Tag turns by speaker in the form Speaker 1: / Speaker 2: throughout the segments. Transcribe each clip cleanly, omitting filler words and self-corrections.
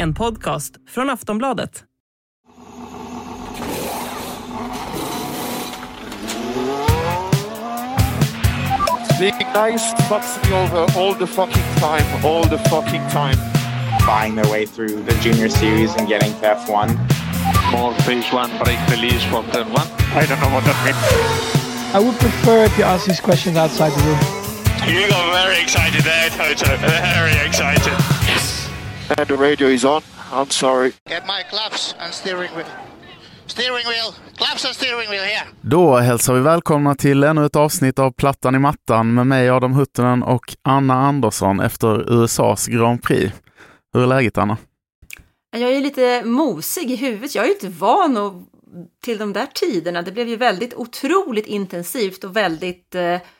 Speaker 1: En podcast från Aftonbladet.
Speaker 2: Being nice fucks me over all the fucking time.
Speaker 3: Buying their way through the junior series and getting to F1.
Speaker 2: More phase one break release from turn one. I don't know what that means.
Speaker 4: I would prefer if you ask these questions outside the room.
Speaker 2: You got very excited there, Toto. Very excited. Yes. And the radio is on. I'm sorry.
Speaker 5: Get my gloves and steering wheel. Steering wheel. Gloves and steering wheel here.
Speaker 6: Då hälsar vi välkomna till ännu ett avsnitt av Plattan i mattan med mig Adam Huttunen och Anna Andersson efter USAs Grand Prix. Hur är läget, Anna?
Speaker 7: Jag är lite mosig i huvudet. Jag är ju inte van till de där tiderna. Det blev ju väldigt otroligt intensivt och väldigt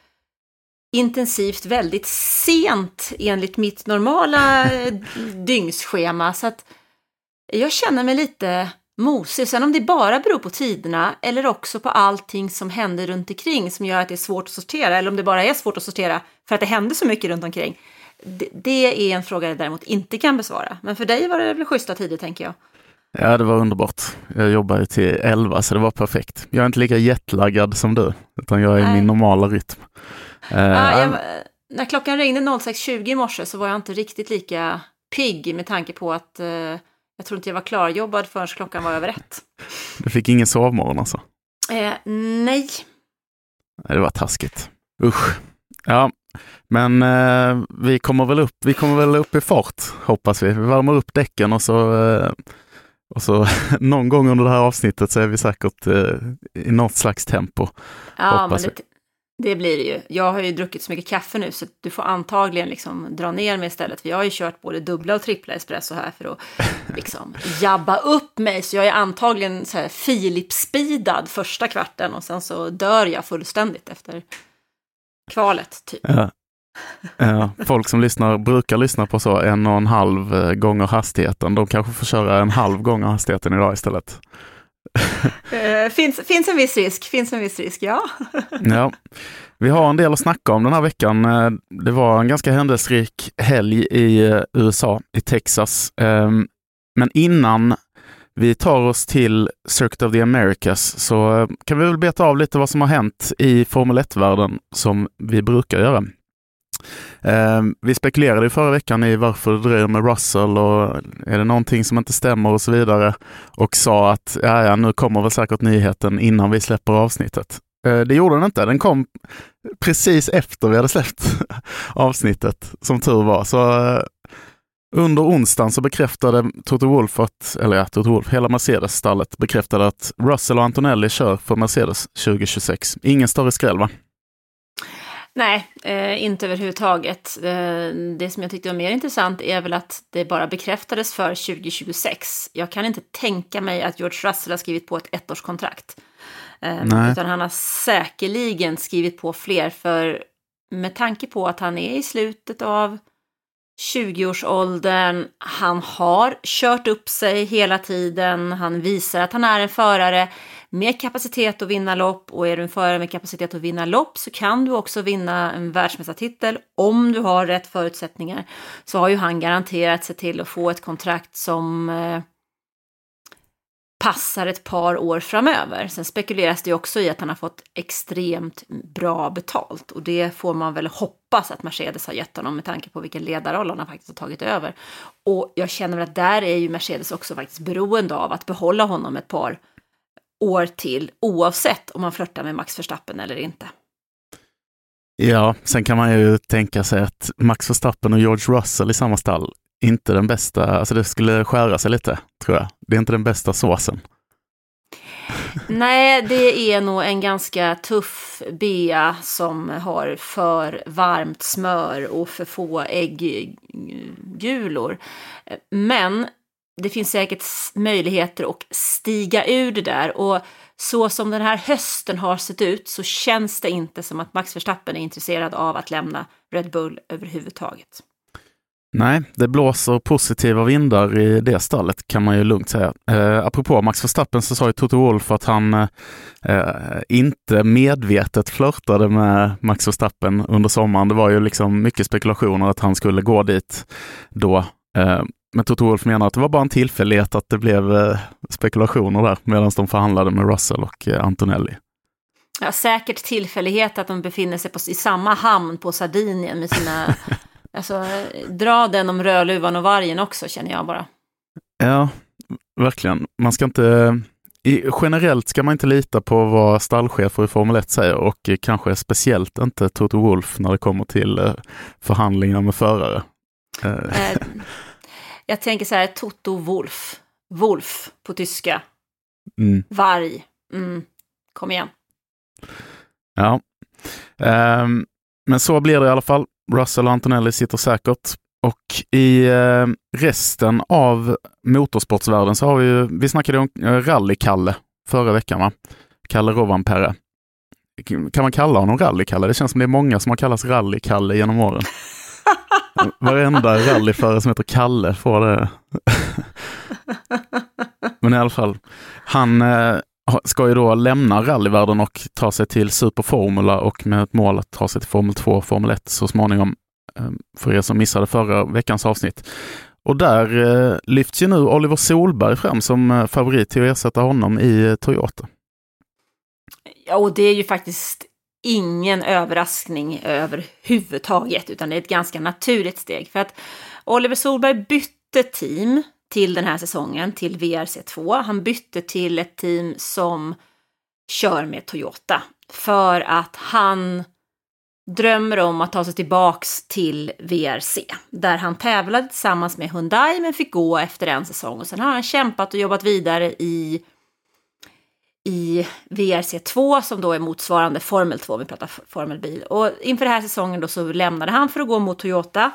Speaker 7: intensivt, väldigt sent enligt mitt normala dygnsschema. Så att jag känner mig lite mosig. Sen om det bara beror på tiderna eller också på allting som händer runt omkring som gör att det är svårt att sortera, eller om det bara är svårt att sortera för att det händer så mycket runt omkring. Det är en fråga jag däremot inte kan besvara. Men för dig var det väl schyssta tider, tänker jag.
Speaker 6: Ja, det var underbart. Jag jobbar ju till 11 så det var perfekt. Jag är inte lika jetlaggad som du, utan jag är i min normala rytm.
Speaker 7: När klockan ringde 06.20 i morse så var jag inte riktigt lika pigg med tanke på att jag tror inte jag var klarjobbad förrän klockan var över 1.
Speaker 6: Du fick ingen sovmorgon alltså?
Speaker 7: Nej.
Speaker 6: Det var taskigt. Usch. Ja, men vi kommer väl upp i fart, hoppas vi. Vi värmer upp däcken och så någon gång under det här avsnittet så är vi säkert i något slags tempo.
Speaker 7: Ja, men det blir det ju. Jag har ju druckit så mycket kaffe nu så du får antagligen liksom dra ner mig istället. För jag har ju kört både dubbla och trippla espresso här för att liksom jabba upp mig. Så jag är antagligen så här Filip-speedad första kvarten och sen så dör jag fullständigt efter kvalet typ.
Speaker 6: Ja, folk som brukar lyssna på så 1,5 gånger hastigheten. De kanske får köra 1,5 gånger hastigheten idag istället.
Speaker 7: Finns en viss risk, ja.
Speaker 6: Ja. Vi har en del att snacka om den här veckan. Det var en ganska händelserik helg i USA, i Texas. Men innan vi tar oss till Circuit of the Americas så kan vi väl beta av lite vad som har hänt i Formel 1-världen som vi brukar göra. Vi spekulerade i förra veckan i varför det dröjer med Russell och är det någonting som inte stämmer och så vidare, och sa att nu kommer väl säkert nyheten innan vi släpper avsnittet. Det gjorde den inte. Den kom precis efter vi hade släppt avsnittet, som tur var. Så under onsdagen så bekräftade Toto Wolff hela Mercedes-stallet bekräftade att Russell och Antonelli kör för Mercedes 2026. Ingen större skräll, va?
Speaker 7: Nej, inte överhuvudtaget. Det som jag tyckte var mer intressant är väl att det bara bekräftades för 2026. Jag kan inte tänka mig att George Russell har skrivit på ett 1-årskontrakt. Utan han har säkerligen skrivit på fler, för med tanke på att han är i slutet av 20-årsåldern, han har kört upp sig hela tiden, han visar att han är en förare med kapacitet att vinna lopp, och är du en förare med kapacitet att vinna lopp så kan du också vinna en världsmästartitel om du har rätt förutsättningar. Så har ju han garanterat sig till att få ett kontrakt som passar ett par år framöver. Sen spekuleras det också i att han har fått extremt bra betalt, och det får man väl hoppas att Mercedes har gett honom med tanke på vilken ledarroll han faktiskt har tagit över. Och jag känner att där är ju Mercedes också faktiskt beroende av att behålla honom ett par år till, oavsett om man flörtar med Max Verstappen eller inte.
Speaker 6: Ja, sen kan man ju tänka sig att Max Verstappen och George Russell i samma stall inte den bästa, alltså det skulle skära sig lite, tror jag. Det är inte den bästa såsen.
Speaker 7: Nej, det är nog en ganska tuff bea som har för varmt smör och för få ägggulor. Men det finns säkert möjligheter att stiga ur det där, och så som den här hösten har sett ut så känns det inte som att Max Verstappen är intresserad av att lämna Red Bull överhuvudtaget.
Speaker 6: Nej, det blåser positiva vindar i det stallet, kan man ju lugnt säga. Apropå Max Verstappen så sa ju Toto Wolff att han inte medvetet flörtade med Max Verstappen under sommaren. Det var ju liksom mycket spekulationer att han skulle gå dit då. Men Toto Wolff menar att det var bara en tillfällighet att det blev spekulationer där medan de förhandlade med Russell och Antonelli.
Speaker 7: Ja, säkert tillfällighet att de befinner sig i samma hamn på Sardinien med sina... alltså, dra den om Rödluvan och vargen också, känner jag bara.
Speaker 6: Ja, verkligen. Man ska inte... Generellt ska man inte lita på vad stallchefer i Formel 1 säger och kanske speciellt inte Toto Wolff när det kommer till förhandlingar med förare.
Speaker 7: Jag tänker så här, Toto Wolff. Wolf på tyska. Varg. Kom igen.
Speaker 6: Ja. Men så blir det i alla fall. Russell och Antonelli sitter säkert. Och i resten av motorsportsvärlden så har vi snackade om Rally-Kalle förra veckan, va? Kalle Rovanperä. Kan man kalla honom Rally-Kalle? Det känns som det är många som har kallats Rally-Kalle genom åren. Varenda rallyförare som heter Kalle får det. Men i alla fall, han ska ju då lämna rallyvärlden och ta sig till Superformula och med ett mål att ta sig till Formel 2 och Formel 1 så småningom, för er som missade förra veckans avsnitt. Och där lyfts ju nu Oliver Solberg fram som favorit till att ersätta honom i Toyota.
Speaker 7: Ja, och det är ju faktiskt ingen överraskning överhuvudtaget, utan det är ett ganska naturligt steg. För att Oliver Solberg bytte team till den här säsongen, till VRC2. Han bytte till ett team som kör med Toyota för att han drömmer om att ta sig tillbaks till VRC, där han tävlade tillsammans med Hyundai men fick gå efter en säsong. Och sen har han kämpat och jobbat vidare i VRC2 som då är motsvarande Formel 2, vi pratar formelbil. Och inför den här säsongen då så lämnade han för att gå mot Toyota.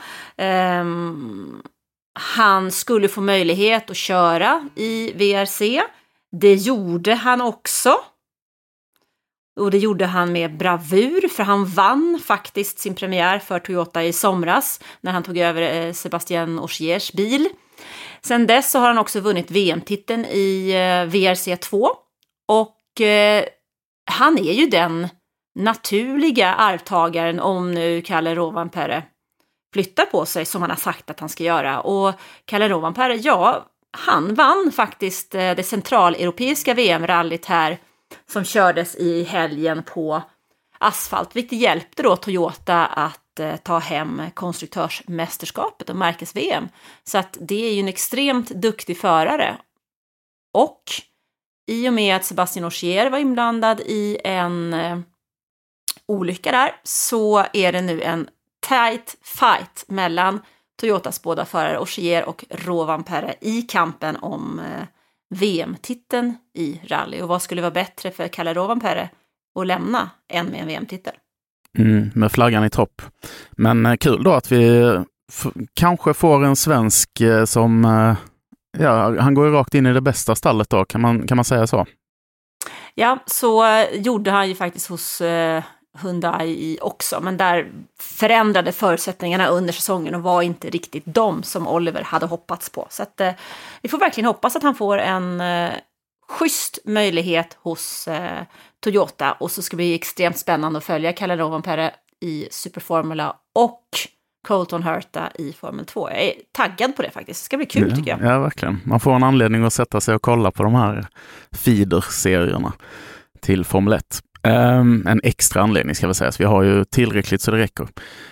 Speaker 7: Han skulle få möjlighet att köra i VRC. Det gjorde han också. Och det gjorde han med bravur, för han vann faktiskt sin premiär för Toyota i somras när han tog över Sébastien Ogiers bil. Sen dess så har han också vunnit VM-titeln i VRC2 och han är ju den naturliga arvtagaren om nu Kalle Rovanperä flyttar på sig som han har sagt att han ska göra. Och Kalle Rovanperä, ja, han vann faktiskt det centraleuropeiska VM-rallyt här som kördes i helgen på asfalt, vilket hjälpte då Toyota att ta hem konstruktörsmästerskapet och märkes-VM. Så att det är ju en extremt duktig förare. Och i och med att Sébastien Ogier var inblandad i en olycka där så är det nu en tight fight mellan Toyotas båda förare Ogier och Rovanperä i kampen om VM-titeln i rally. Och vad skulle vara bättre för Kalle Rovanperä att lämna än med en VM-titel?
Speaker 6: Med flaggan i topp. Men kul då att vi kanske får en svensk som han går ju rakt in i det bästa stallet då. Kan man säga så?
Speaker 7: Ja, så gjorde han ju faktiskt hos Hyundai också, men där förändrade förutsättningarna under säsongen och var inte riktigt de som Oliver hade hoppats på. Så att vi får verkligen hoppas att han får en schysst möjlighet hos Toyota, och så ska det bli extremt spännande att följa Kalle Rovanperä i Superformula och Colton Herta i Formel 2. Jag är taggad på det faktiskt. Det ska bli kul tycker jag.
Speaker 6: Ja, verkligen. Man får en anledning att sätta sig och kolla på de här feeder-serierna till Formel 1. En extra anledning ska vi säga. Så vi har ju tillräckligt så det räcker.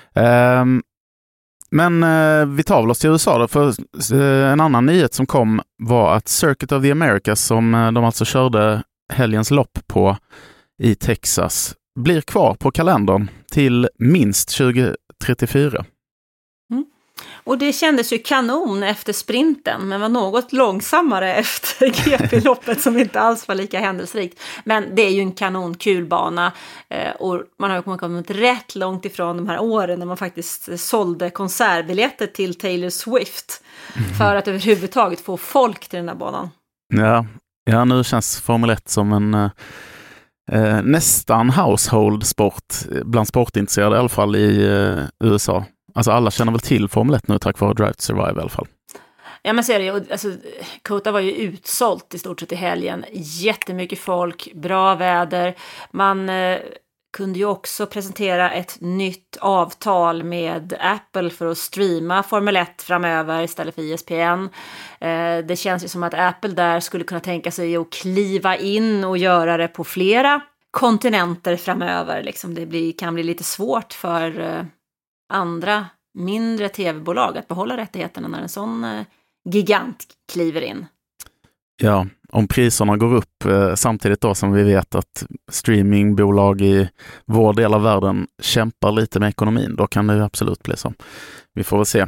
Speaker 6: Men vi tar väl oss till USA då. För en annan nyhet som kom var att Circuit of the Americas, som de alltså körde helgens lopp på i Texas, blir kvar på kalendern till minst 2034.
Speaker 7: Och det kändes ju kanon efter sprinten, men var något långsammare efter GP-loppet som inte alls var lika händelserikt. Men det är ju en kanonkul bana, och man har ju kommit rätt långt ifrån de här åren när man faktiskt sålde konsertbiljetter till Taylor Swift för att överhuvudtaget få folk till den här banan. Ja, nu känns Formel 1 som en nästan household sport bland sportintresserade, i alla fall i USA. Alltså alla känner väl till Formel 1 nu tack vare Drive to Survive i alla fall. Ja, men ser det, alltså, Kota var ju utsålt i stort sett i helgen. Jättemycket folk, bra väder. Man kunde ju också presentera ett nytt avtal med Apple för att streama Formel 1 framöver istället för ESPN. Det känns ju som att Apple där skulle kunna tänka sig att kliva in och göra det på flera kontinenter framöver. Liksom kan bli lite svårt för andra mindre tv-bolag att behålla rättigheterna när en sån gigant kliver in.
Speaker 6: Ja, om priserna går upp samtidigt då som vi vet att streamingbolag i vår del av världen kämpar lite med ekonomin, då kan det ju absolut bli så. Vi får väl se.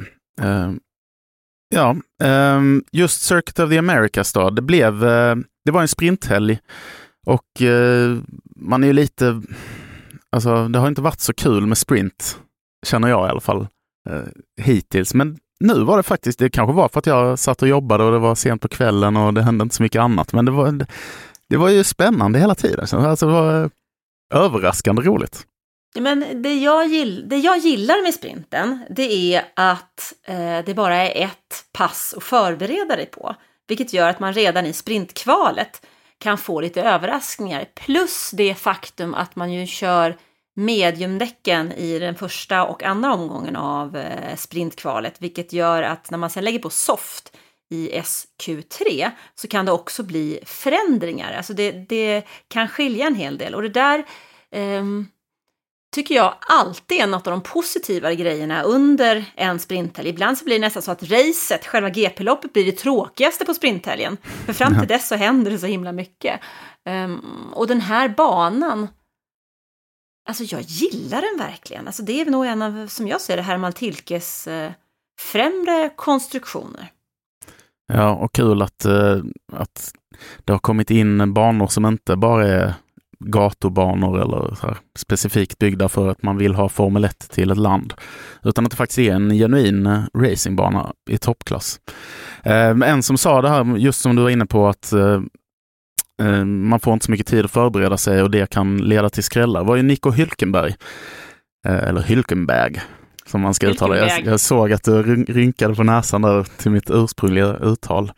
Speaker 6: Just Circuit of the Americas då, det var en sprinthelg och man är ju lite, alltså det har inte varit så kul med sprint, känner jag i alla fall hittills, men nu var det faktiskt, det kanske var för att jag satt och jobbade och det var sent på kvällen och det hände inte så mycket annat, men det var ju spännande hela tiden. Alltså det var överraskande roligt.
Speaker 7: Men det jag gillar med sprinten, det är att det bara är ett pass att förbereda dig på, vilket gör att man redan i sprintkvalet kan få lite överraskningar, plus det faktum att man ju kör mediumdäcken i den första och andra omgången av sprintkvalet, vilket gör att när man sen lägger på soft i SQ3 så kan det också bli förändringar. Alltså det kan skilja en hel del, och det där tycker jag alltid är något av de positiva grejerna under en sprinthelg. Ibland så blir det nästan så att racet, själva GP-loppet, blir det tråkigaste på sprinthelgen, för fram till dess så händer det så himla mycket. Och den här banan, alltså jag gillar den verkligen. Alltså det är nog en av, som jag ser det, Herman Tilkes främre konstruktioner.
Speaker 6: Ja, och kul att det har kommit in banor som inte bara är gatubanor eller så här specifikt byggda för att man vill ha Formel 1 till ett land, utan att det faktiskt är en genuin racingbana i toppklass. En som sa det här, just som du var inne på, att man får inte så mycket tid att förbereda sig och det kan leda till skrällar, var ju Nico Hülkenberg. Eller Hülkenberg som man ska uttala. Jag såg att du rynkade på näsan där till mitt ursprungliga uttal.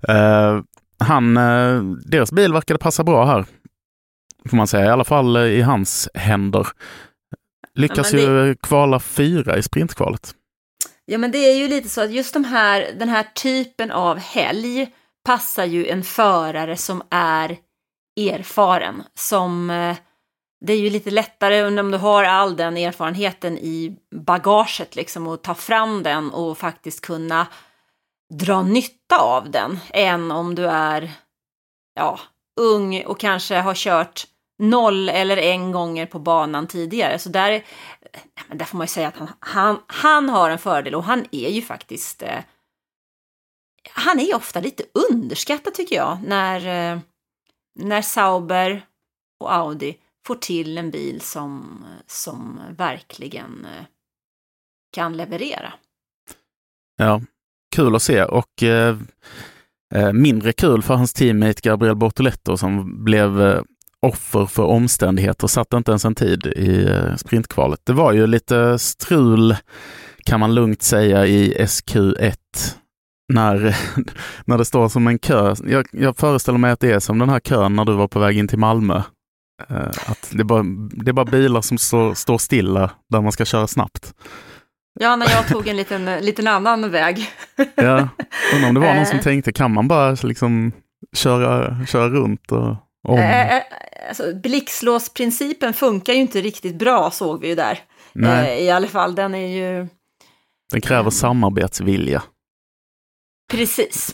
Speaker 6: Deras bil verkade passa bra här, får man säga, i alla fall i hans händer. Lyckas ju kvala 4 i sprintkvalet.
Speaker 7: Ja, men det är ju lite så att just den här typen av helg passar ju en förare som är erfaren. Det är ju lite lättare om du har all den erfarenheten i bagaget liksom, och ta fram den och faktiskt kunna dra nytta av den, än om du är ung och kanske har kört 0 eller 1 gånger på banan tidigare. Så där får man ju säga att han har en fördel, och han är ju faktiskt han är ofta lite underskattad tycker jag, när Sauber och Audi får till en bil som verkligen kan leverera. Ja,
Speaker 6: kul att se, och mindre kul för hans teammate Gabriel Bortoletto som blev offer för omständigheter och satt inte ens en tid i sprintkvalet. Det var ju lite strul, kan man lugnt säga, i SQ1 när det står som en kö. Jag föreställer mig att det är som den här kön när du var på väg in till Malmö. Att det är bara bilar som står stilla där man ska köra snabbt.
Speaker 7: Ja, när jag tog en liten annan väg.
Speaker 6: Ja, undrar om det var någon som tänkte, kan man bara liksom köra runt och om?
Speaker 7: Alltså, blixtlåsprincipen funkar ju inte riktigt bra, såg vi ju där. I alla fall, den
Speaker 6: kräver samarbetsvilja.
Speaker 7: Precis.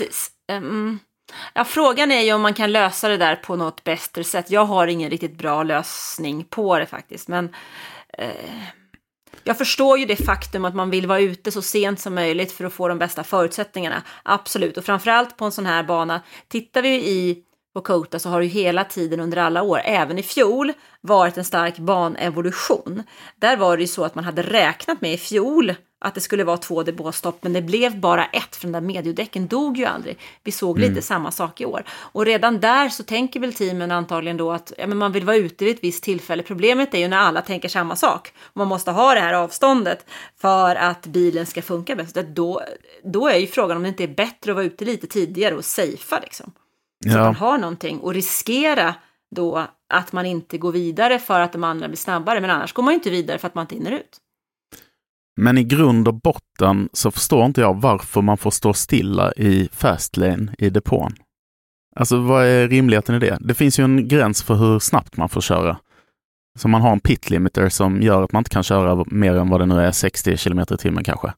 Speaker 7: Ja, frågan är ju om man kan lösa det där på något bättre sätt. Jag har ingen riktigt bra lösning på det faktiskt, men jag förstår ju det faktum att man vill vara ute så sent som möjligt för att få de bästa förutsättningarna. Absolut, och framförallt på en sån här bana. Tittar vi på Kota så har det ju hela tiden under alla år, även i fjol, varit en stark banevolution. Där var det ju så att man hade räknat med i fjol att det skulle vara 2 depåstopp, men det blev bara 1, för den där mediodäcken dog ju aldrig. Vi såg lite samma sak i år. Och redan där så tänker väl teamen antagligen då att men man vill vara ute vid ett visst tillfälle. Problemet är ju när alla tänker samma sak. Man måste ha det här avståndet för att bilen ska funka bäst. Då är ju frågan om det inte är bättre att vara ute lite tidigare och safea liksom. Så man har någonting och riskera då att man inte går vidare för att de andra blir snabbare, men annars går man ju inte vidare för att man inte hinner ut.
Speaker 6: Men i grund och botten så förstår inte jag varför man får stå stilla i fastlane i depån. Alltså vad är rimligheten i det? Det finns ju en gräns för hur snabbt man får köra. Så man har en pit limiter som gör att man inte kan köra mer än vad det nu är, 60 km/h kanske.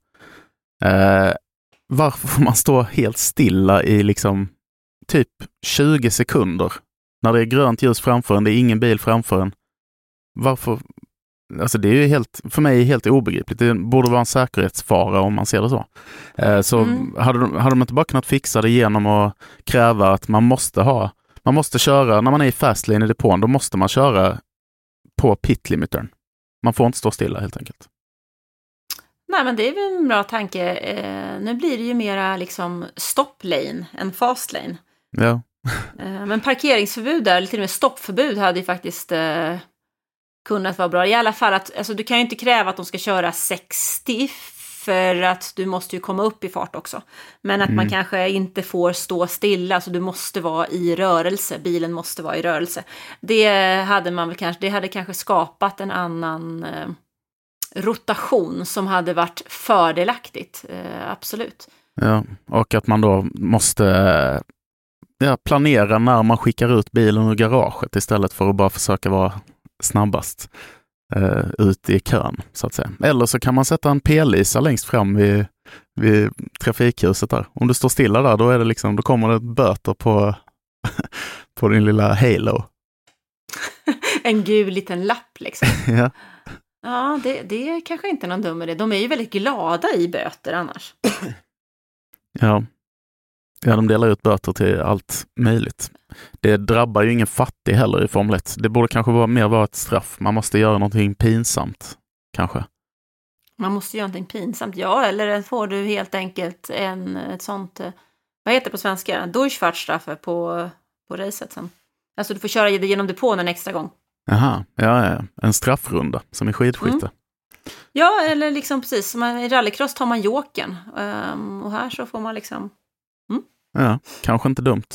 Speaker 6: Varför får man stå helt stilla i liksom typ 20 sekunder när det är grönt ljus framför en, det är ingen bil framför en? Varför? Alltså det är ju för mig helt obegripligt. Det borde vara en säkerhetsfara om man ser det så. Hade de inte bara kunnat fixa det genom att kräva att man måste köra, när man är i fastlane i depån, då måste man köra på pit limitern. Man får inte stå stilla helt enkelt.
Speaker 7: Nej, men det är väl en bra tanke. Nu blir det ju mera liksom stop lane än fast lane.
Speaker 6: Ja.
Speaker 7: Men parkeringsförbud där, eller till och med stoppförbud hade ju faktiskt kunnat vara bra. I alla fall att, alltså, du kan ju inte kräva att de ska köra 60 för att du måste ju komma upp i fart också. Men att man kanske inte får stå stilla, så du måste vara i rörelse. Bilen måste vara i rörelse. Det hade kanske skapat en annan rotation som hade varit fördelaktigt. Absolut.
Speaker 6: Ja, och att man då måste planera när man skickar ut bilen ur garaget istället för att bara försöka vara snabbast ut i kön, så att säga. Eller så kan man sätta en p-lisa längst fram vid trafikhuset där. Om du står stilla där, då är det liksom, då kommer det böter på din lilla halo.
Speaker 7: En gul liten lapp liksom.
Speaker 6: Ja.
Speaker 7: Ja, det är kanske inte någon dum idé. De är ju väldigt glada i böter annars.
Speaker 6: Ja, de delar ut böter till allt möjligt. Det drabbar ju ingen fattig heller i Formel 1. Det borde kanske vara ett straff. Man måste göra någonting pinsamt, kanske. Man
Speaker 7: måste göra någonting pinsamt, ja. Eller får du helt enkelt ett sånt, vad heter det på svenska? Durchfahrtsstraffe på racet sen. Alltså du får köra genom depån en extra gång.
Speaker 6: Jaha, ja. En straffrunda som i skidskytte.
Speaker 7: Ja, eller liksom precis. Som i rallycross tar man joken. Och här så får man liksom...
Speaker 6: Ja, kanske inte dumt.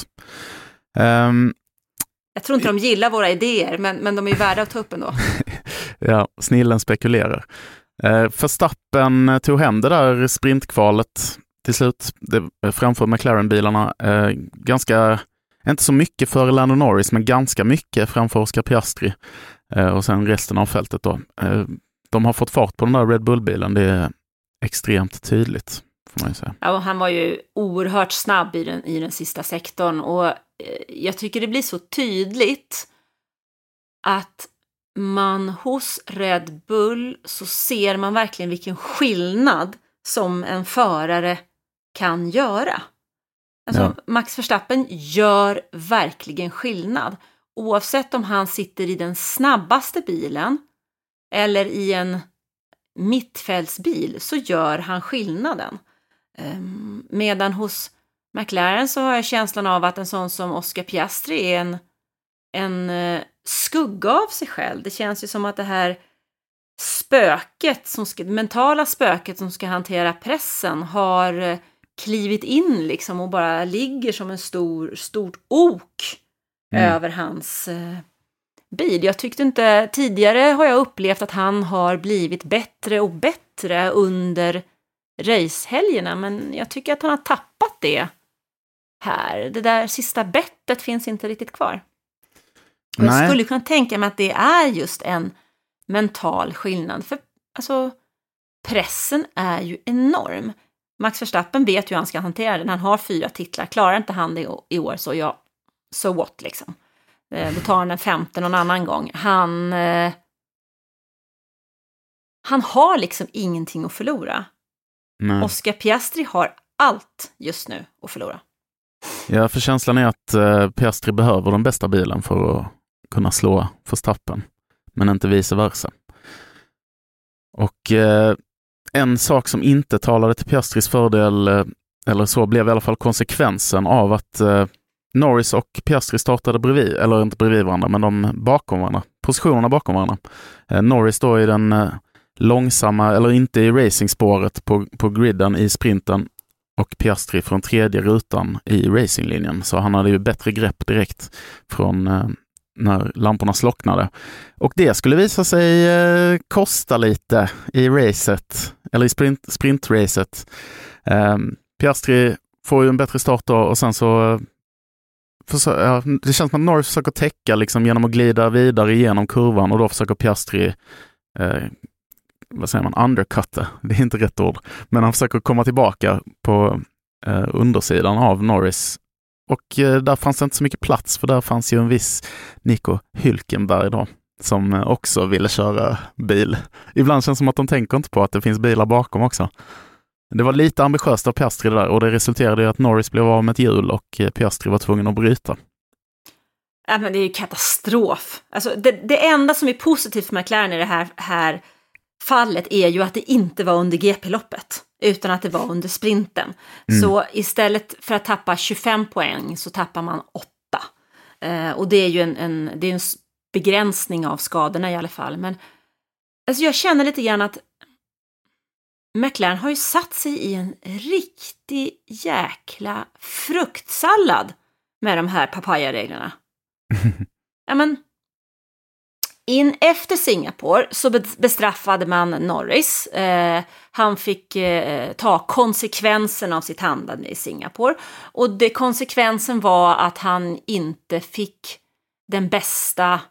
Speaker 7: Jag tror inte de gillar våra idéer, men de är ju värda att ta upp ändå.
Speaker 6: Ja, snillen spekulerar. Verstappen tog hem det där sprintkvalet till slut. Framför McLaren-bilarna. Inte så mycket för Lando Norris, men ganska mycket framför Oscar Piastri. Och sen resten av fältet då. De har fått fart på den där Red Bull-bilen. Det är extremt tydligt, får man ju säga.
Speaker 7: Ja, han var ju oerhört snabb i den sista sektorn. Och jag tycker det blir så tydligt att man hos Red Bull så ser man verkligen vilken skillnad som en förare kan göra. Alltså, Max Verstappen gör verkligen skillnad. Oavsett om han sitter i den snabbaste bilen eller i en mittfältsbil så gör han skillnaden. Medan hos McLaren så har jag känslan av att en sån som Oscar Piastri är en skugga av sig själv. Det känns ju som att det här mentala spöket som ska hantera pressen har klivit in liksom och bara ligger som en stort ok över hans bil. Jag tyckte inte, tidigare har jag upplevt att han har blivit bättre och bättre under racehelgerna, men jag tycker att han har tappat det här. Det där sista bettet finns inte riktigt kvar. Och jag skulle kunna tänka mig att det är just en mental skillnad, för alltså pressen är ju enorm. Max Verstappen vet ju hur han ska hantera den. Han har 4 titlar. Klarar inte han det i år så ja, so what liksom. Då tar han den 5:e någon annan gång. Han har liksom ingenting att förlora. Nej. Oscar Piastri har allt just nu att förlora.
Speaker 6: Ja, för känslan är att Piastri behöver den bästa bilen för att kunna slå Verstappen, men inte vice versa. Och en sak som inte talade till Piastris fördel, eller så blev i alla fall konsekvensen av att Norris och Piastri startade bredvid, eller inte bredvid varandra, men de bakom varandra, positionerna bakom varandra. Norris då i den långsamma, eller inte i racingspåret på griden i sprinten, och Piastri från 3:e rutan i racinglinjen. Så han hade ju bättre grepp direkt från när lamporna slocknade. Och det skulle visa sig kosta lite i racet, eller i sprintracet. Piastri får ju en bättre start då, och sen så det känns som att Norris försöker täcka liksom, genom att glida vidare genom kurvan, och då försöker Piastri undercutta, det är inte rätt ord, men han försöker komma tillbaka på undersidan av Norris, och där fanns det inte så mycket plats, för där fanns ju en viss Nico Hülkenberg då, som också ville köra bil. Ibland känns det som att de tänker inte på att det finns bilar bakom också. Det var lite ambitiöst av Piastri där, och det resulterade i att Norris blev av med ett hjul och Piastri var tvungen att bryta.
Speaker 7: Ja, men det är ju katastrof. Alltså, det enda som är positivt med McLaren i det här fallet är ju att det inte var under GP-loppet, utan att det var under sprinten. Så istället för att tappa 25 poäng så tappar man 8. Och det är ju en begränsning av skadorna i alla fall. Men alltså, jag känner lite grann att McLaren har ju satt sig i en riktig jäkla fruktsallad med de här papaya-reglerna. Ja, men efter Singapore så bestraffade man Norris. Han fick ta konsekvensen av sitt handlande i Singapore. Och konsekvensen var att han inte fick den bästa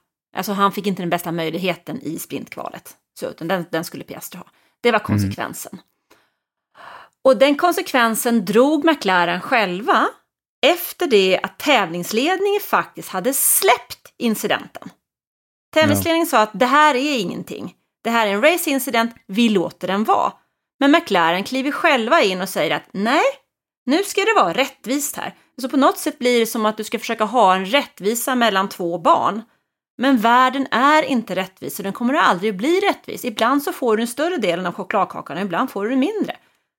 Speaker 7: möjligheten i sprintkvalet. Så utan den skulle Piastri ha. Det var konsekvensen. Och den konsekvensen drog McLaren själva efter det att tävlingsledningen faktiskt hade släppt incidenten. Tävlingsledningen sa att det här är ingenting. Det här är en race-incident, vi låter den vara. Men McLaren kliver själva in och säger att nej, nu ska det vara rättvist här. Så på något sätt blir det som att du ska försöka ha en rättvisa mellan två barn. Men världen är inte rättvis, och den kommer aldrig bli rättvis. Ibland så får du en större delen av chokladkakan, och ibland får du mindre.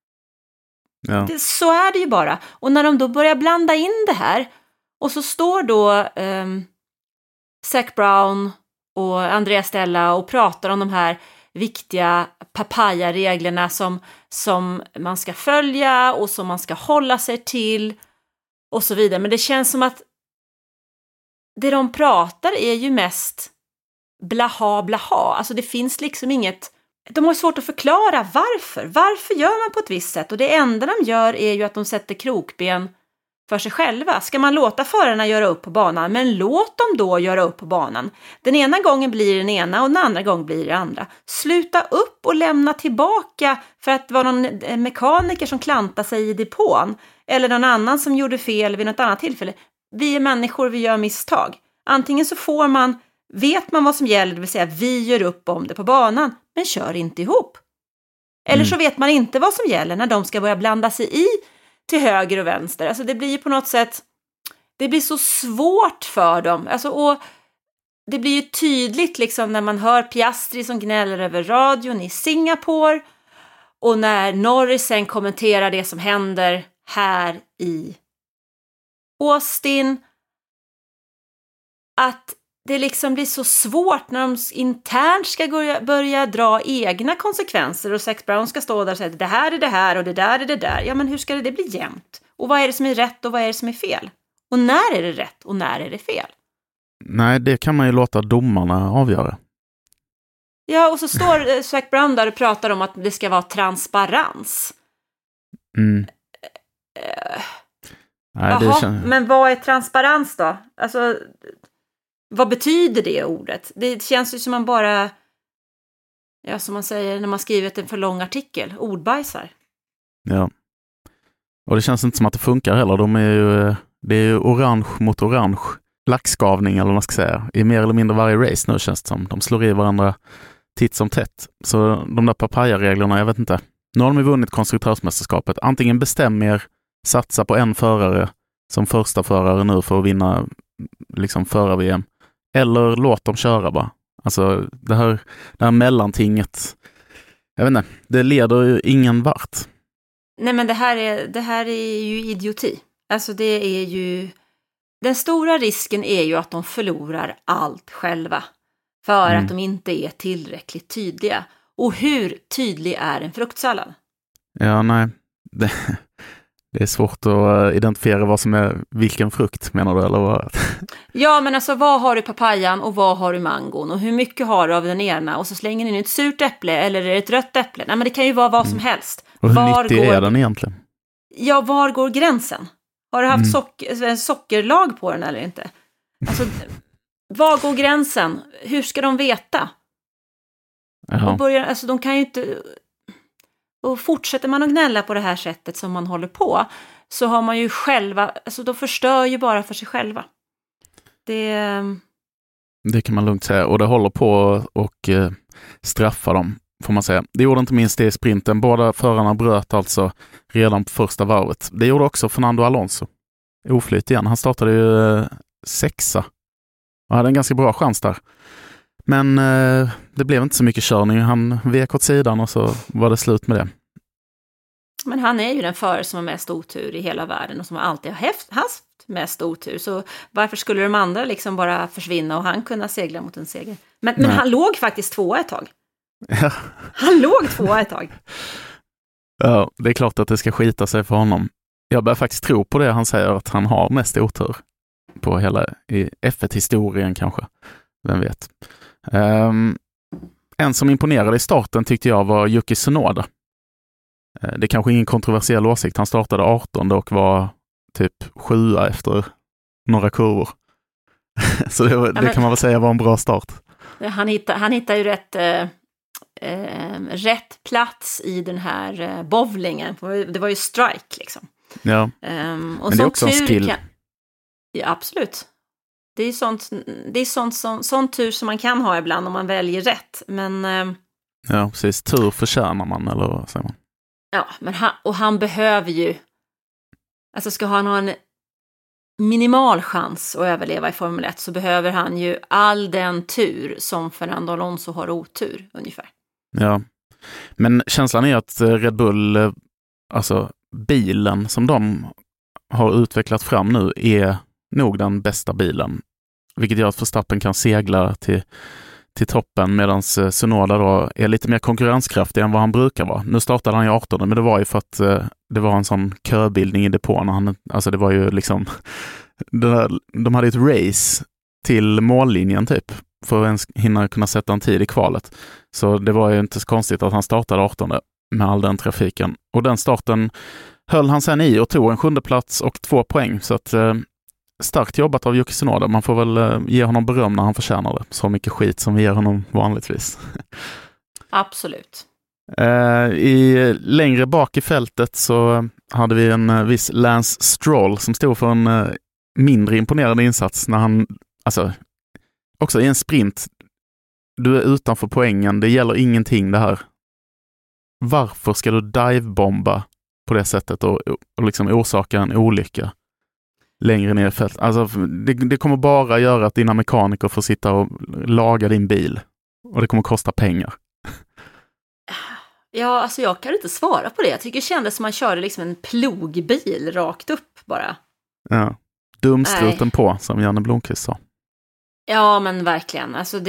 Speaker 6: Ja.
Speaker 7: Så är det ju bara. Och när de då börjar blanda in det här, och så står då Zac Brown och Andrea Stella och pratar om de här viktiga papaya-reglerna som man ska följa och som man ska hålla sig till och så vidare. Men det känns som att det de pratar är ju mest blaha blaha. Alltså det finns liksom inget. De har svårt att förklara varför. Varför gör man på ett visst sätt? Och det enda de gör är ju att de sätter krokben för sig själva. Ska man låta förarna göra upp på banan? Men låt dem då göra upp på banan. Den ena gången blir den ena och den andra gången blir det andra. Sluta upp och lämna tillbaka för att det var någon mekaniker som klantade sig i depån. Eller någon annan som gjorde fel vid något annat tillfälle. Vi är människor, vi gör misstag. Antingen så vet man vad som gäller, det vill säga vi gör upp om det på banan, men kör inte ihop. Eller så vet man inte vad som gäller när de ska börja blanda sig i till höger och vänster. Alltså det blir ju på något sätt, det blir så svårt för dem. Alltså, och det blir ju tydligt liksom när man hör Piastri som gnäller över radion i Singapore, och när Norris sen kommenterar det som händer här i Austin, att det liksom blir så svårt när de internt ska börja dra egna konsekvenser, och Zac Brown ska stå där och säga det här är det här och det där är det där. Ja, men hur ska det bli jämnt? Och vad är det som är rätt och vad är det som är fel? Och när är det rätt och när är det fel?
Speaker 6: Nej, det kan man ju låta domarna avgöra.
Speaker 7: Ja, och så står Zac Brown där och pratar om att det ska vara transparens. Nej, men vad är transparens då? Alltså, vad betyder det ordet? Det känns ju som man bara, ja, som man säger när man skrivit en för lång artikel, ordbajsar. Ja.
Speaker 6: Och det känns inte som att det funkar heller. Det är ju orange mot orange lackskavning, eller vad man ska säga, i mer eller mindre varje race nu, känns det som. De slår i varandra titt som tätt. Så de där papaya-reglerna, jag vet inte. Nu har de ju vunnit konstruktörsmästerskapet. Antingen bestäm er, satsa på en förare som första förare nu för att vinna liksom förare-VM. Eller låt dem köra bara. Alltså det här mellantinget, jag vet inte, det leder ju ingen vart.
Speaker 7: Nej, men det här är ju idioti. Alltså det är ju, den stora risken är ju att de förlorar allt själva. För att de inte är tillräckligt tydliga. Och hur tydlig är en fruktsallad?
Speaker 6: Ja, nej. Det är svårt att identifiera vad som är vilken frukt, menar du? Eller vad?
Speaker 7: Ja, men alltså vad har du papayan och vad har du mangon? Och hur mycket har du av den ena? Och så slänger ni in ett surt äpple eller är det ett rött äpple? Nej, men det kan ju vara vad som helst.
Speaker 6: Och hur nyttig är den egentligen?
Speaker 7: Ja, var går gränsen? Har du haft sockerlag på den eller inte? Alltså, var går gränsen? Hur ska de veta? Och de kan ju inte... Och fortsätter man att gnälla på det här sättet som man håller på, så har man ju själva, alltså de förstör ju bara för sig själva.
Speaker 6: Det kan man lugnt säga, och det håller på och straffa dem, får man säga. Det gjorde inte minst det i sprinten. Båda förarna bröt alltså redan på första varvet. Det gjorde också Fernando Alonso. Oflyt igen. Han startade ju 6:a och hade en ganska bra chans där. Men det blev inte så mycket körning. Han vek åt sidan och så var det slut med det.
Speaker 7: Men han är ju den förare som har mest otur i hela världen och som alltid har haft mest otur. Så varför skulle de andra liksom bara försvinna och han kunna segla mot en seger? Men han låg faktiskt 2 ett tag.
Speaker 6: Ja.
Speaker 7: Han låg 2 ett tag.
Speaker 6: Ja, det är klart att det ska skita sig för honom. Jag börjar faktiskt tro på det han säger, att han har mest otur på hela i F1-historien kanske. Vem vet. En som imponerade i starten tyckte jag var Yuki Tsunoda. Det är kanske ingen kontroversiell åsikt. Han startade 18 och var typ 7 efter några kurvor. Så det kan man väl säga var en bra start.
Speaker 7: Han hittar ju rätt plats i den här bowlingen. Det var ju strike liksom.
Speaker 6: Ja, och men det är också en skill.
Speaker 7: Ja, absolut. Det är sånt tur som man kan ha ibland om man väljer rätt. Men,
Speaker 6: ja, precis. Tur förtjänar man, eller vad säger man?
Speaker 7: Ja, men han behöver ju... Alltså ska han ha en minimal chans att överleva i Formel 1 så behöver han ju all den tur som Fernando Alonso har otur, ungefär.
Speaker 6: Ja, men känslan är att Red Bull, alltså bilen som de har utvecklat fram nu är nog den bästa bilen. Vilket gör att Verstappen kan segla till toppen medan Tsunoda då är lite mer konkurrenskraftig än vad han brukar vara. Nu startade han i 18, men det var ju för att det var en sån köbildning i depån. Alltså det var ju liksom de hade ett race till mållinjen typ för att ens hinna kunna sätta en tid i kvalet. Så det var ju inte så konstigt att han startade 18 med all den trafiken. Och den starten höll han sen i och tog en 7:e plats och 2 poäng. Så att starkt jobbat av Yuki Tsunoda. Man får väl ge honom beröm när han förtjänar det. Så mycket skit som vi ger honom vanligtvis.
Speaker 7: Absolut.
Speaker 6: Längre bak i fältet så hade vi en viss Lance Stroll som stod för en mindre imponerande insats när han, alltså också i en sprint, du är utanför poängen, det gäller ingenting det här. Varför ska du divebomba på det sättet och liksom orsaka en olycka längre ner i fältet? Alltså det kommer bara göra att dina mekaniker får sitta och laga din bil och det kommer kosta pengar.
Speaker 7: Ja, alltså jag kan inte svara på det. Jag tycker det kändes som man körde liksom en plogbil rakt upp bara.
Speaker 6: Ja, dumstruten på, som Janne Blomqvist sa.
Speaker 7: Ja, men verkligen. Alltså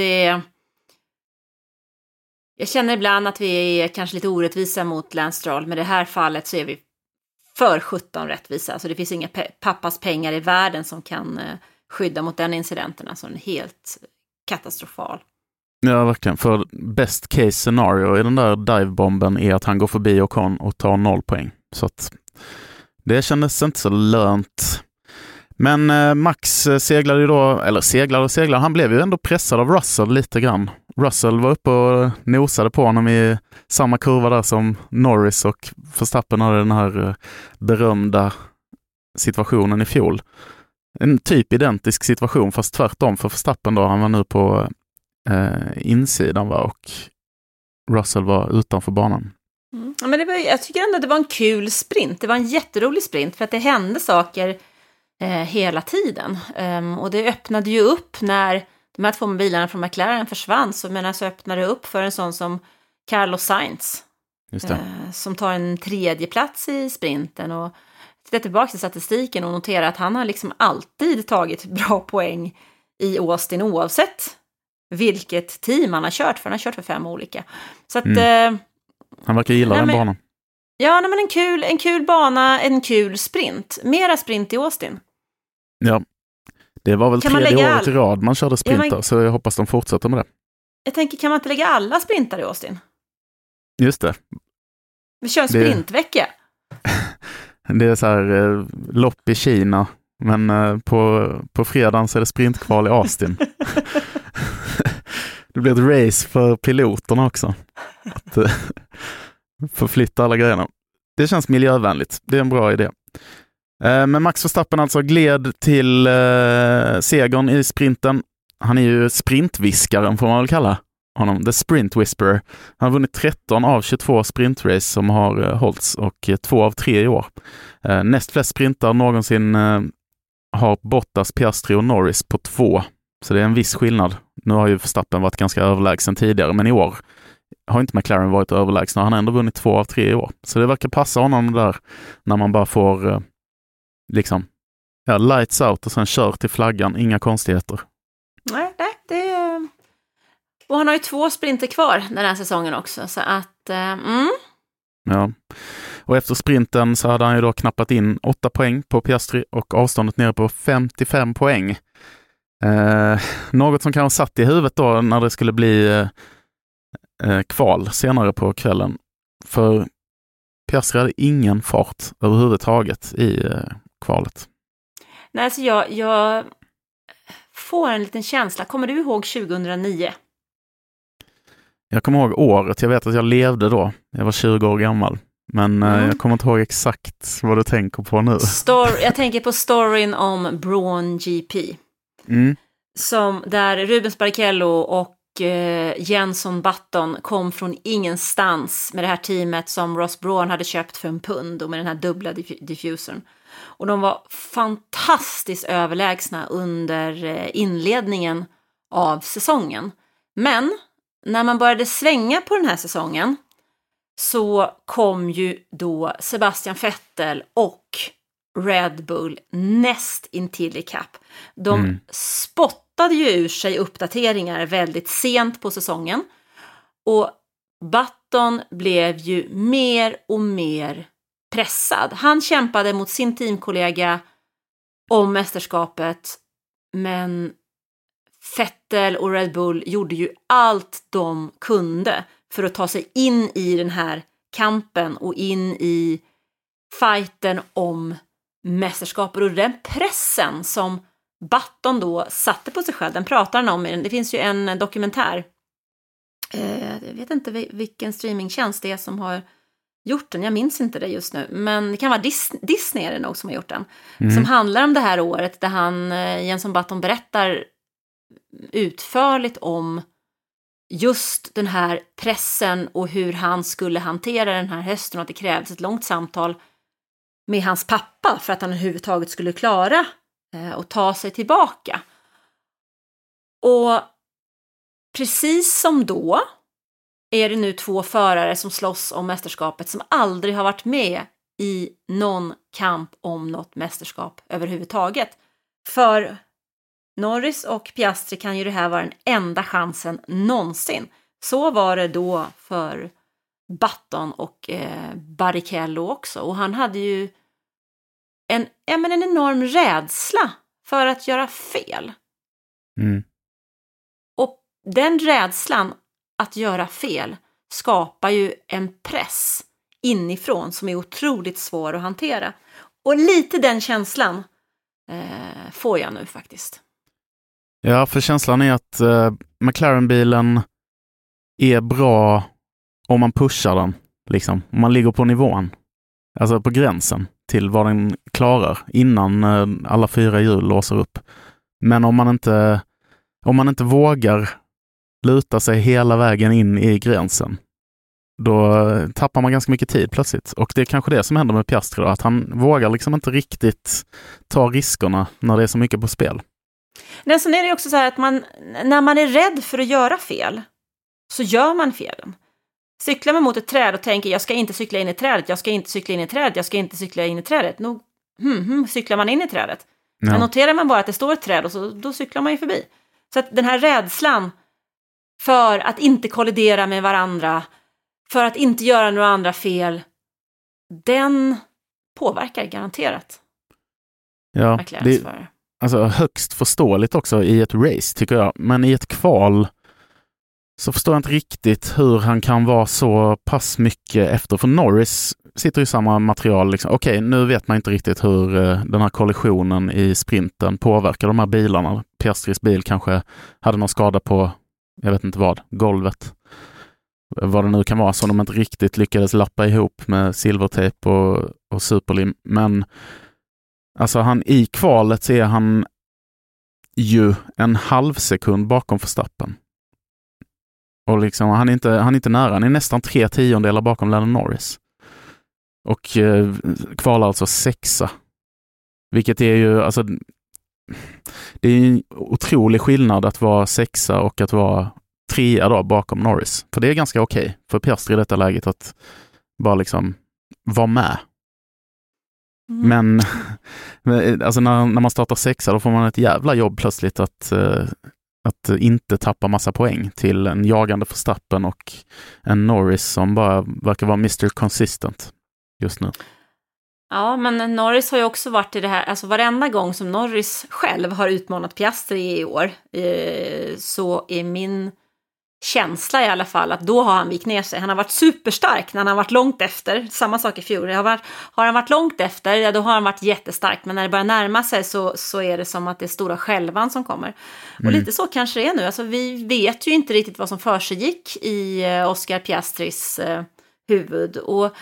Speaker 7: jag känner ibland att vi är kanske lite orättvisa mot Lance Stroll, men i det här fallet så är vi för 17 rättvisa. Alltså det finns inga pappas pengar i världen som kan skydda mot den incidenten. Alltså den är helt katastrofal. Ja,
Speaker 6: verkligen. För best case scenario i den där divebomben är att han går förbi Ocon och tar 0 poäng. Så att det kändes inte så lönt. Men Max seglade ju då, eller seglade. Han blev ju ändå pressad av Russell lite grann. Russell var uppe och nosade på honom i samma kurva där som Norris, och Verstappen hade den här berömda situationen i fjol. En typ identisk situation, fast tvärtom för Verstappen då. Han var nu på insidan och Russell var utanför banan.
Speaker 7: Ja, men jag tycker ändå att det var en kul sprint. Det var en jätterolig sprint för att det hände saker hela tiden. Och det öppnade ju upp när de här 2 bilarna från McLaren försvann, så öppnade det upp för en sån som Carlos Sainz.
Speaker 6: Just det.
Speaker 7: Som tar en 3:e plats i sprinten och tittar tillbaka till statistiken och noterar att han har liksom alltid tagit bra poäng i Austin oavsett vilket team han har kört för. Han har kört för 5 olika. Så att,
Speaker 6: han verkar gilla den banan.
Speaker 7: Ja, nej, men en kul bana, en kul sprint. Mera sprint i Austin.
Speaker 6: Ja, det var väl
Speaker 7: Kan man
Speaker 6: tredje
Speaker 7: lägga
Speaker 6: året i rad man körde sprintar, så jag hoppas de fortsätter med det.
Speaker 7: Jag tänker, kan man inte lägga alla sprintar i Austin?
Speaker 6: Just det.
Speaker 7: Vi kör en sprintvecka.
Speaker 6: Det är så här lopp i Kina, men på fredagen så är det sprintkval i Austin. Det blir ett race för piloterna också. Att förflytta alla grejerna. Det känns miljövänligt. Det är en bra idé. Men Max Verstappen alltså gled till segern i sprinten. Han är ju sprintviskaren får man väl kalla honom. The Sprint Whisperer. Han har vunnit 13 av 22 sprintrace som har hållits och 2 av 3 i år. Näst flest sprintar någonsin har Bottas, Piastri och Norris på 2. Så det är en viss skillnad. Nu har ju Verstappen varit ganska överlägsen tidigare, men i år har inte McLaren varit överlägsen. Han har ändå vunnit 2 av 3 i år. Så det verkar passa honom där när man bara får lights out och sen kör till flaggan. Inga konstigheter.
Speaker 7: Nej, det är... Och han har ju 2 sprinter kvar den här säsongen också, så att...
Speaker 6: Ja. Och efter sprinten så hade han ju då knappat in 8 poäng på Piastri och avståndet nere på 55 poäng. Något som kan ha satt i huvudet då när det skulle bli kval senare på kvällen. För Piastri hade ingen fart överhuvudtaget i kvalet.
Speaker 7: Nej, så jag får en liten känsla. Kommer du ihåg 2009?
Speaker 6: Jag kommer ihåg året. Jag vet att jag levde då. Jag var 20 år gammal. Men jag kommer inte ihåg exakt vad du tänker på nu.
Speaker 7: Jag tänker på storyn om Braun GP. Där Rubens Barrichello och Jenson Button kom från ingenstans med det här teamet som Ross Brawn hade köpt för £1 och med den här dubbla diffusern. Och de var fantastiskt överlägsna under inledningen av säsongen. Men när man började svänga på den här säsongen så kom ju då Sebastian Vettel och Red Bull näst intill i kapp. De spottade ju ur sig uppdateringar väldigt sent på säsongen. Och Button blev ju mer och mer pressad. Han kämpade mot sin teamkollega om mästerskapet, men Vettel och Red Bull gjorde ju allt de kunde för att ta sig in i den här kampen och in i fighten om mästerskapet. Och den pressen som Button då satte på sig själv, den pratar han om. Det finns ju en dokumentär, jag vet inte vilken streamingtjänst det är som har gjort den, jag minns inte det just nu, men det kan vara Disney är det nog som har gjort den, som handlar om det här året där Jenson Button berättar utförligt om just den här pressen och hur han skulle hantera den här hösten, och att det krävdes ett långt samtal med hans pappa för att han överhuvudtaget skulle klara och ta sig tillbaka. Och precis som då är det nu 2 förare som slåss om mästerskapet som aldrig har varit med i någon kamp om något mästerskap överhuvudtaget. För Norris och Piastri kan ju det här vara den enda chansen någonsin. Så var det då för Button och Barrichello också. Och han hade ju en enorm rädsla för att göra fel. Och den rädslan att göra fel skapar ju en press inifrån som är otroligt svår att hantera. Och lite den känslan får jag nu faktiskt.
Speaker 6: Ja, för känslan är att McLaren-bilen är bra om man pushar den. Liksom. Om man ligger på nivån. Alltså på gränsen till vad den klarar innan alla 4 hjul låser upp. Men om man inte vågar luta sig hela vägen in i gränsen, då tappar man ganska mycket tid plötsligt. Och det är kanske det som händer med Piastri då, att han vågar liksom inte riktigt ta riskerna när det är så mycket på spel.
Speaker 7: Nej, sen är det också så här att när man är rädd för att göra fel så gör man felen. Cyklar man mot ett träd och tänker jag ska inte cykla in i trädet, jag ska inte cykla in i trädet, jag ska inte cykla in i trädet. Cyklar man in i trädet. Ja. Men noterar man bara att det står ett träd och då cyklar man ju förbi. Så att den här rädslan för att inte kollidera med varandra, för att inte göra några andra fel, den påverkar garanterat.
Speaker 6: Ja, det är alltså högst förståeligt också i ett race tycker jag. Men i ett kval så förstår jag inte riktigt hur han kan vara så pass mycket efter. För Norris sitter i samma material. Liksom. Okej, nu vet man inte riktigt hur den här kollisionen i sprinten påverkar de här bilarna. Piastris bil kanske hade någon skada på, jag vet inte vad, golvet. Vad det nu kan vara, som de inte riktigt lyckades lappa ihop med silvertejp och superlim. Men alltså i kvalet så är han ju en halv sekund bakom Verstappen. Och liksom, han är inte nära. Han är nästan 3/10 bakom Lando Norris. Och kvalar alltså 6. Vilket är ju, alltså det är en otrolig skillnad att vara 6 och att vara 3 då bakom Norris. För det är ganska okej för Piastri i detta läget att bara liksom vara med. Men alltså när man startar 6 då får man ett jävla jobb plötsligt att inte tappa massa poäng till en jagande Verstappen och en Norris som bara verkar vara Mr. Consistent just nu.
Speaker 7: Ja, men Norris har ju också varit i det här, alltså varenda gång som Norris själv har utmanat Piastri i år så är min känsla i alla fall att då har han vikt ner sig. Han har varit superstark när han har varit långt efter. Samma sak i fjol. Har han varit långt efter, ja, då har han varit jättestark. Men när det börjar närma sig så är det som att det är stora skälvan som kommer. Och lite så kanske det är nu. Alltså, vi vet ju inte riktigt vad som försiggick i Oscar Piastris huvud. Och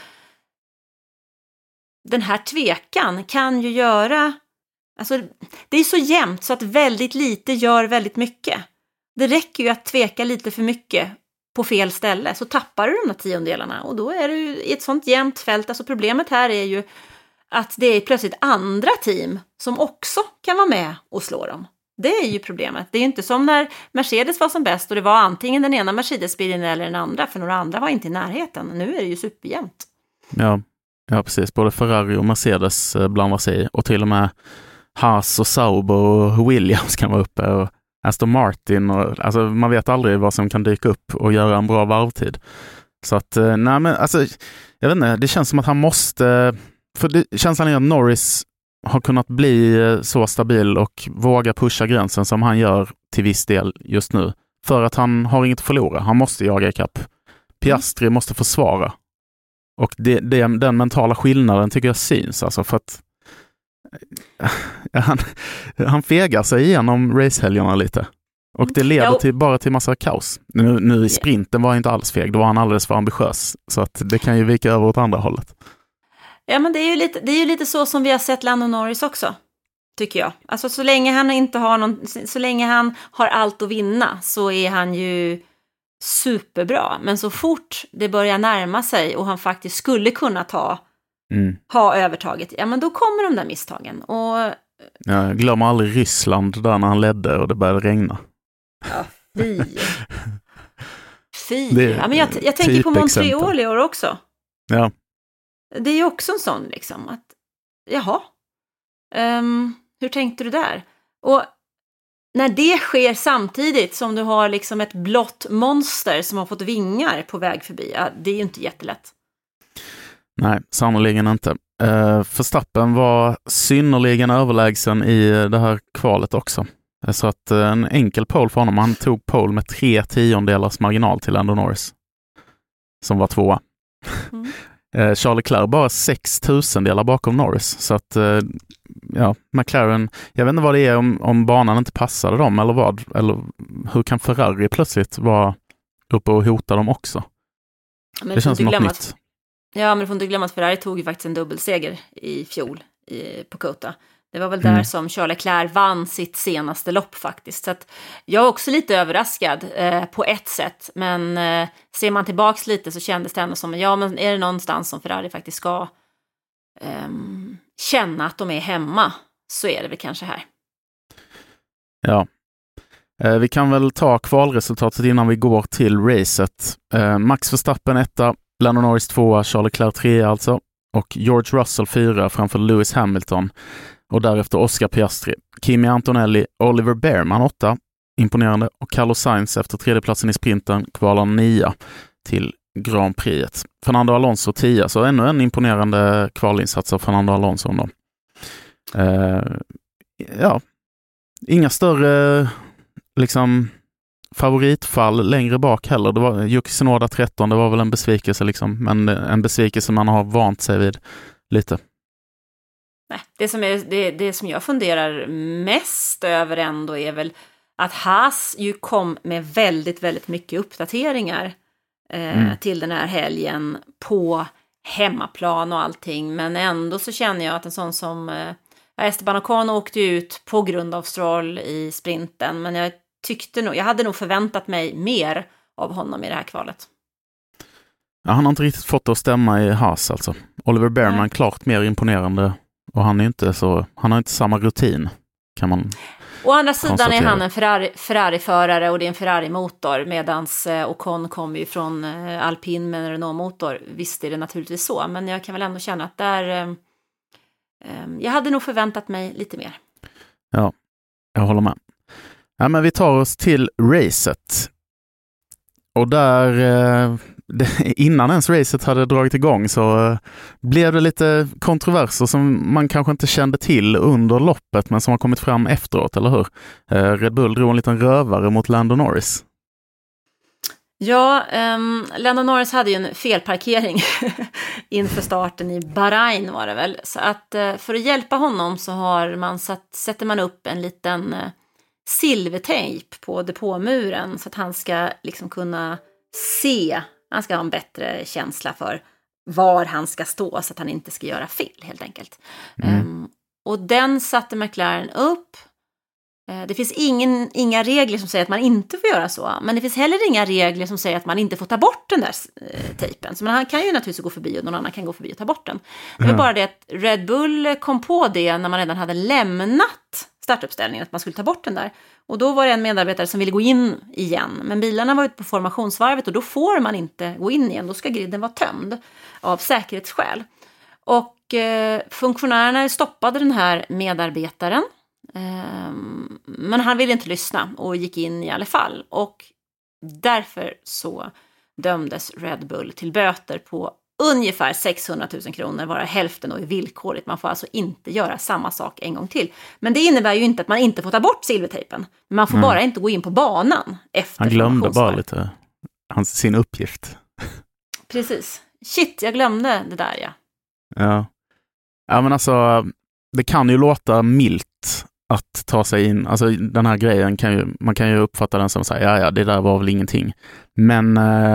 Speaker 7: den här tvekan kan ju göra... Alltså, det är så jämnt så att väldigt lite gör väldigt mycket. Det räcker ju att tveka lite för mycket på fel ställe så tappar du de här 10-delarna och då är du i ett sånt jämnt fält. Alltså problemet här är ju att det är plötsligt andra team som också kan vara med och slå dem. Det är ju problemet. Det är ju inte som när Mercedes var som bäst och det var antingen den ena Mercedes-bilen eller den andra, för några andra var inte i närheten. Nu är det ju superjämnt.
Speaker 6: Ja, precis. Både Ferrari och Mercedes blandar sig och till och med Haas och Sauber och Williams kan vara uppe och Aston Martin och alltså man vet aldrig vad som kan dyka upp och göra en bra varvtid. Så att nej, men alltså jag vet inte, det känns som att han måste, för det känslan är att Norris har kunnat bli så stabil och våga pusha gränsen som han gör till viss del just nu för att han har inget att förlora. Han måste jaga ikapp. Piastri måste försvara. Och den mentala skillnaden tycker jag syns alltså, för att han fegar sig igenom racehelgerna lite. Och det leder bara till massa kaos. Nu i sprinten var han inte alls feg. Då var han alldeles för ambitiös. Så att det kan ju vika över åt andra hållet. Ja, men det är ju lite så som vi har sett Lando Norris också, tycker jag. Alltså så länge han inte har så länge han har allt att vinna så är han ju superbra. Men så fort det börjar närma sig och han faktiskt skulle kunna ha övertaget, ja men då kommer de där misstagen. Och jag glömmer aldrig Ryssland där när han ledde och det började regna. Ja, fy. Ja, men jag tänker på Montreal i år också. Ja. Det är ju också en sån liksom att, jaha, hur tänkte du där? Och när det sker samtidigt som du har liksom ett blått monster som har fått vingar på väg förbi, ja, det är ju inte jättelätt. Nej, sannoliken inte. Verstappen var synnerligen överlägsen i det här kvalet också. Så att en enkel pole för honom. Han tog pole med 3/10 marginal till Lando Norris, som var 2. Charles Leclerc bara 6/1000 bakom Norris. Så att ja, McLaren, jag vet inte vad det är om banan inte passade dem eller vad. Eller hur kan Ferrari plötsligt vara uppe och hota dem också? Men det känns som något nytt. Ja, men du får inte glömma att Ferrari tog ju faktiskt en dubbelseger i fjol på Kota. Det var väl där som Charles Leclerc vann sitt senaste lopp faktiskt. Så att jag är också lite överraskad på ett sätt. Men ser man tillbaks lite så kändes det ändå som, ja men är det någonstans som Ferrari faktiskt ska känna att de är hemma, så är det väl kanske här. Ja. Vi kan väl ta kvalresultatet innan vi går till racet. Max Verstappen 1, Lando Norris 2, Charles Leclerc 3 alltså, och George Russell 4 framför Lewis Hamilton, och därefter Oscar Piastri, Kimi Antonelli, Oliver Bearman 8, imponerande, och Carlos Sainz efter tredjeplatsen i sprinten kvalar 9 till Grand Prix. Fernando Alonso 10, så ännu en imponerande kvalinsats av Fernando Alonso då. Ja, inga större liksom favoritfall längre bak heller. Det var Yuki Tsunoda 13, det var väl en besvikelse liksom, men en besvikelse man har vant sig vid lite.
Speaker 7: Nej, det som jag funderar mest över ändå är väl att Haas ju kom med väldigt, väldigt mycket uppdateringar till den här helgen på hemmaplan och allting, men ändå så känner jag att en sån som Esteban Ocon åkte ut på grund av Stroll i sprinten, men jag hade nog förväntat mig mer av honom i det här kvalet.
Speaker 6: Ja, han har inte riktigt fått det att stämma i Haas alltså. Oliver Bearman klart mer imponerande, och han har inte samma rutin, kan man.
Speaker 7: Å andra sidan är han en Ferrari-förare och det är en Ferrari-motor, medans Ocon kommer ju från alpin med en Renault-motor. Visst är det naturligtvis så, men jag kan väl ändå känna att jag hade nog förväntat mig lite mer.
Speaker 6: Ja, jag håller med. Ja, men vi tar oss till racet. Och där, innan ens racet hade dragit igång, så blev det lite kontroverser som man kanske inte kände till under loppet, men som har kommit fram efteråt, eller hur? Red Bull drog en liten rövare mot Lando Norris.
Speaker 7: Ja, Lando Norris hade ju en felparkering inför starten i Bahrain var det väl. Så att för att hjälpa honom så sätter man upp en liten silvertejp på depåmuren så att han ska liksom kunna se, han ska ha en bättre känsla för var han ska stå så att han inte ska göra fel helt enkelt. Och den satte McLaren upp. Det finns inga regler som säger att man inte får göra så, men det finns heller inga regler som säger att man inte får ta bort den där tejpen. Så man kan ju naturligtvis gå förbi och någon annan kan gå förbi och ta bort den. Det var bara det att Red Bull kom på det när man redan hade lämnat startuppställningen, att man skulle ta bort den där. Och då var det en medarbetare som ville gå in igen, men bilarna var ute på formationsvarvet och då får man inte gå in igen, då ska griden vara tömd av säkerhetsskäl. Och funktionärerna stoppade den här medarbetaren. Men han ville inte lyssna och gick in i alla fall, och därför så dömdes Red Bull till böter på ungefär 600 000 kronor, vara hälften och är villkorligt. Man får alltså inte göra samma sak en gång till. Men det innebär ju inte att man inte får ta bort silvertejpen. Man får bara inte gå in på banan efter.
Speaker 6: Han glömde bara lite sin uppgift.
Speaker 7: Precis. Shit, jag glömde det där,
Speaker 6: Ja, men alltså det kan ju låta milt att ta sig in, alltså den här grejen man kan ju uppfatta den som säger, ja det där var väl ingenting. Men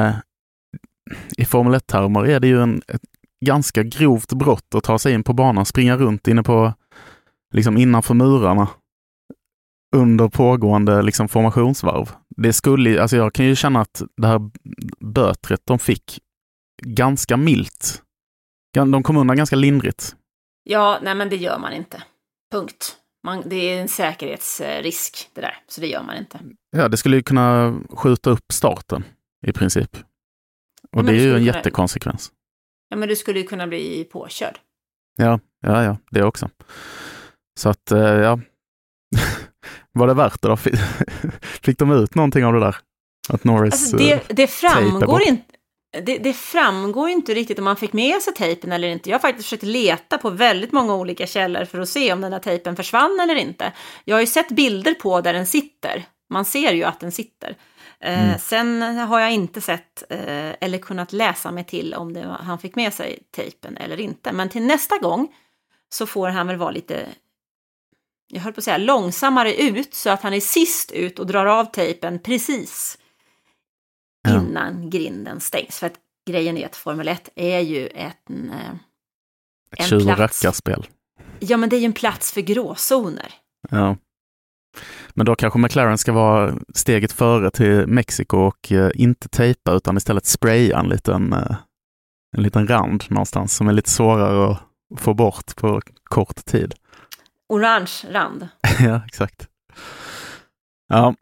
Speaker 6: i Formel 1-termer är det ju ett ganska grovt brott att ta sig in på banan, springa runt inne på, liksom innanför murarna under pågående liksom formationsvarv. Det skulle, alltså jag kan ju känna att det här bötret de fick ganska milt. De kom undan ganska lindrigt.
Speaker 7: Ja, nej men det gör man inte. Punkt. Det är en säkerhetsrisk det där, så det gör man inte. Ja, det skulle ju kunna skjuta upp starten i princip. Och det är ju en jättekonsekvens. Ja, men du skulle ju kunna bli påkörd. Ja, det också. Så att, ja. Var det värt det då? Fick de ut någonting av det där? Att Norris alltså det framgår inte. Det framgår inte riktigt om man fick med sig tejpen eller inte. Jag har faktiskt försökt leta på väldigt många olika källor för att se om den här tejpen försvann eller inte. Jag har ju sett bilder på där den sitter. Man ser ju att den sitter. Sen har jag inte sett eller kunnat läsa mig till om han fick med sig tejpen eller inte. Men till nästa gång så får han väl vara lite, jag höll på att säga, långsammare ut så att han är sist ut och drar av tejpen precis innan grinden stängs. För att grejen är att Formel 1 är ju en tjuv-och-rackarspel. Ja, men det är ju en plats för gråzoner. Ja. Men då kanske McLaren ska vara steget före till Mexiko och inte tejpa utan istället spraya en liten rand någonstans som är lite svårare att få bort på kort tid. Orange rand. Ja, exakt. Ja.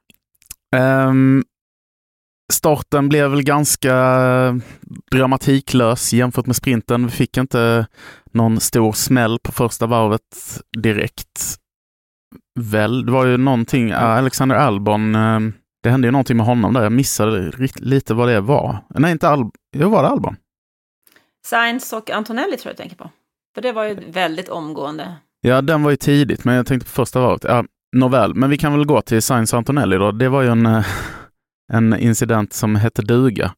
Speaker 7: Starten blev väl ganska dramatiklös jämfört med sprinten. Vi fick inte någon stor smäll på första varvet direkt. Väl, det var ju någonting, Alexander Albon, det hände ju någonting med honom där. Jag missade lite vad det var. Nej, inte
Speaker 6: var det Albon?
Speaker 7: Sainz och Antonelli tror jag tänker på. För det var ju väldigt omgående.
Speaker 6: Ja, den var ju tidigt, men jag tänkte på första valet. Ja, nåväl, men vi kan väl gå till Sainz och Antonelli då. Det var ju en incident som hette duga.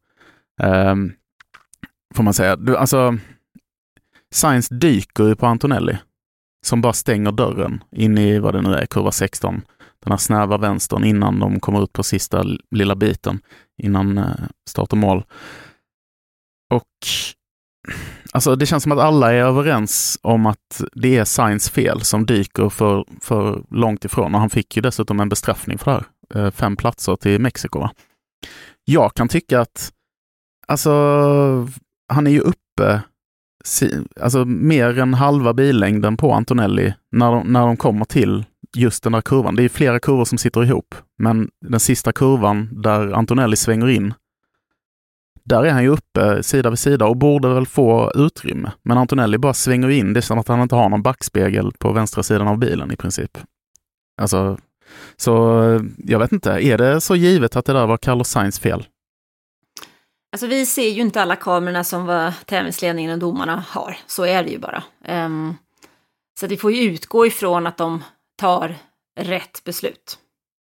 Speaker 6: Får man säga. Alltså, Sainz dyker ju på Antonelli som bara stänger dörren in i vad det nu är, kurva 16. Den här snäva vänstern innan de kommer ut på sista lilla biten innan start och mål. Och alltså det känns som att alla är överens om att det är Sainz fel som dyker för långt ifrån. Och han fick ju dessutom en bestraffning för det här. 5 platser till Mexiko, va? Jag kan tycka att alltså han är ju uppe alltså mer än halva billängden på Antonelli när de kommer till just den där kurvan. Det är flera kurvor som sitter ihop, men den sista kurvan där Antonelli svänger in, där är han ju uppe sida vid sida och borde väl få utrymme. Men Antonelli bara svänger in. Det är som att han inte har någon backspegel på vänstra sidan av bilen i princip. Alltså, så jag vet inte. Är det så givet att det där var Carlos Sainz fel?
Speaker 7: Alltså vi ser ju inte alla kamerorna som vad tävlingsledningen och domarna har. Så är det ju bara. Så vi får ju utgå ifrån att de tar rätt beslut.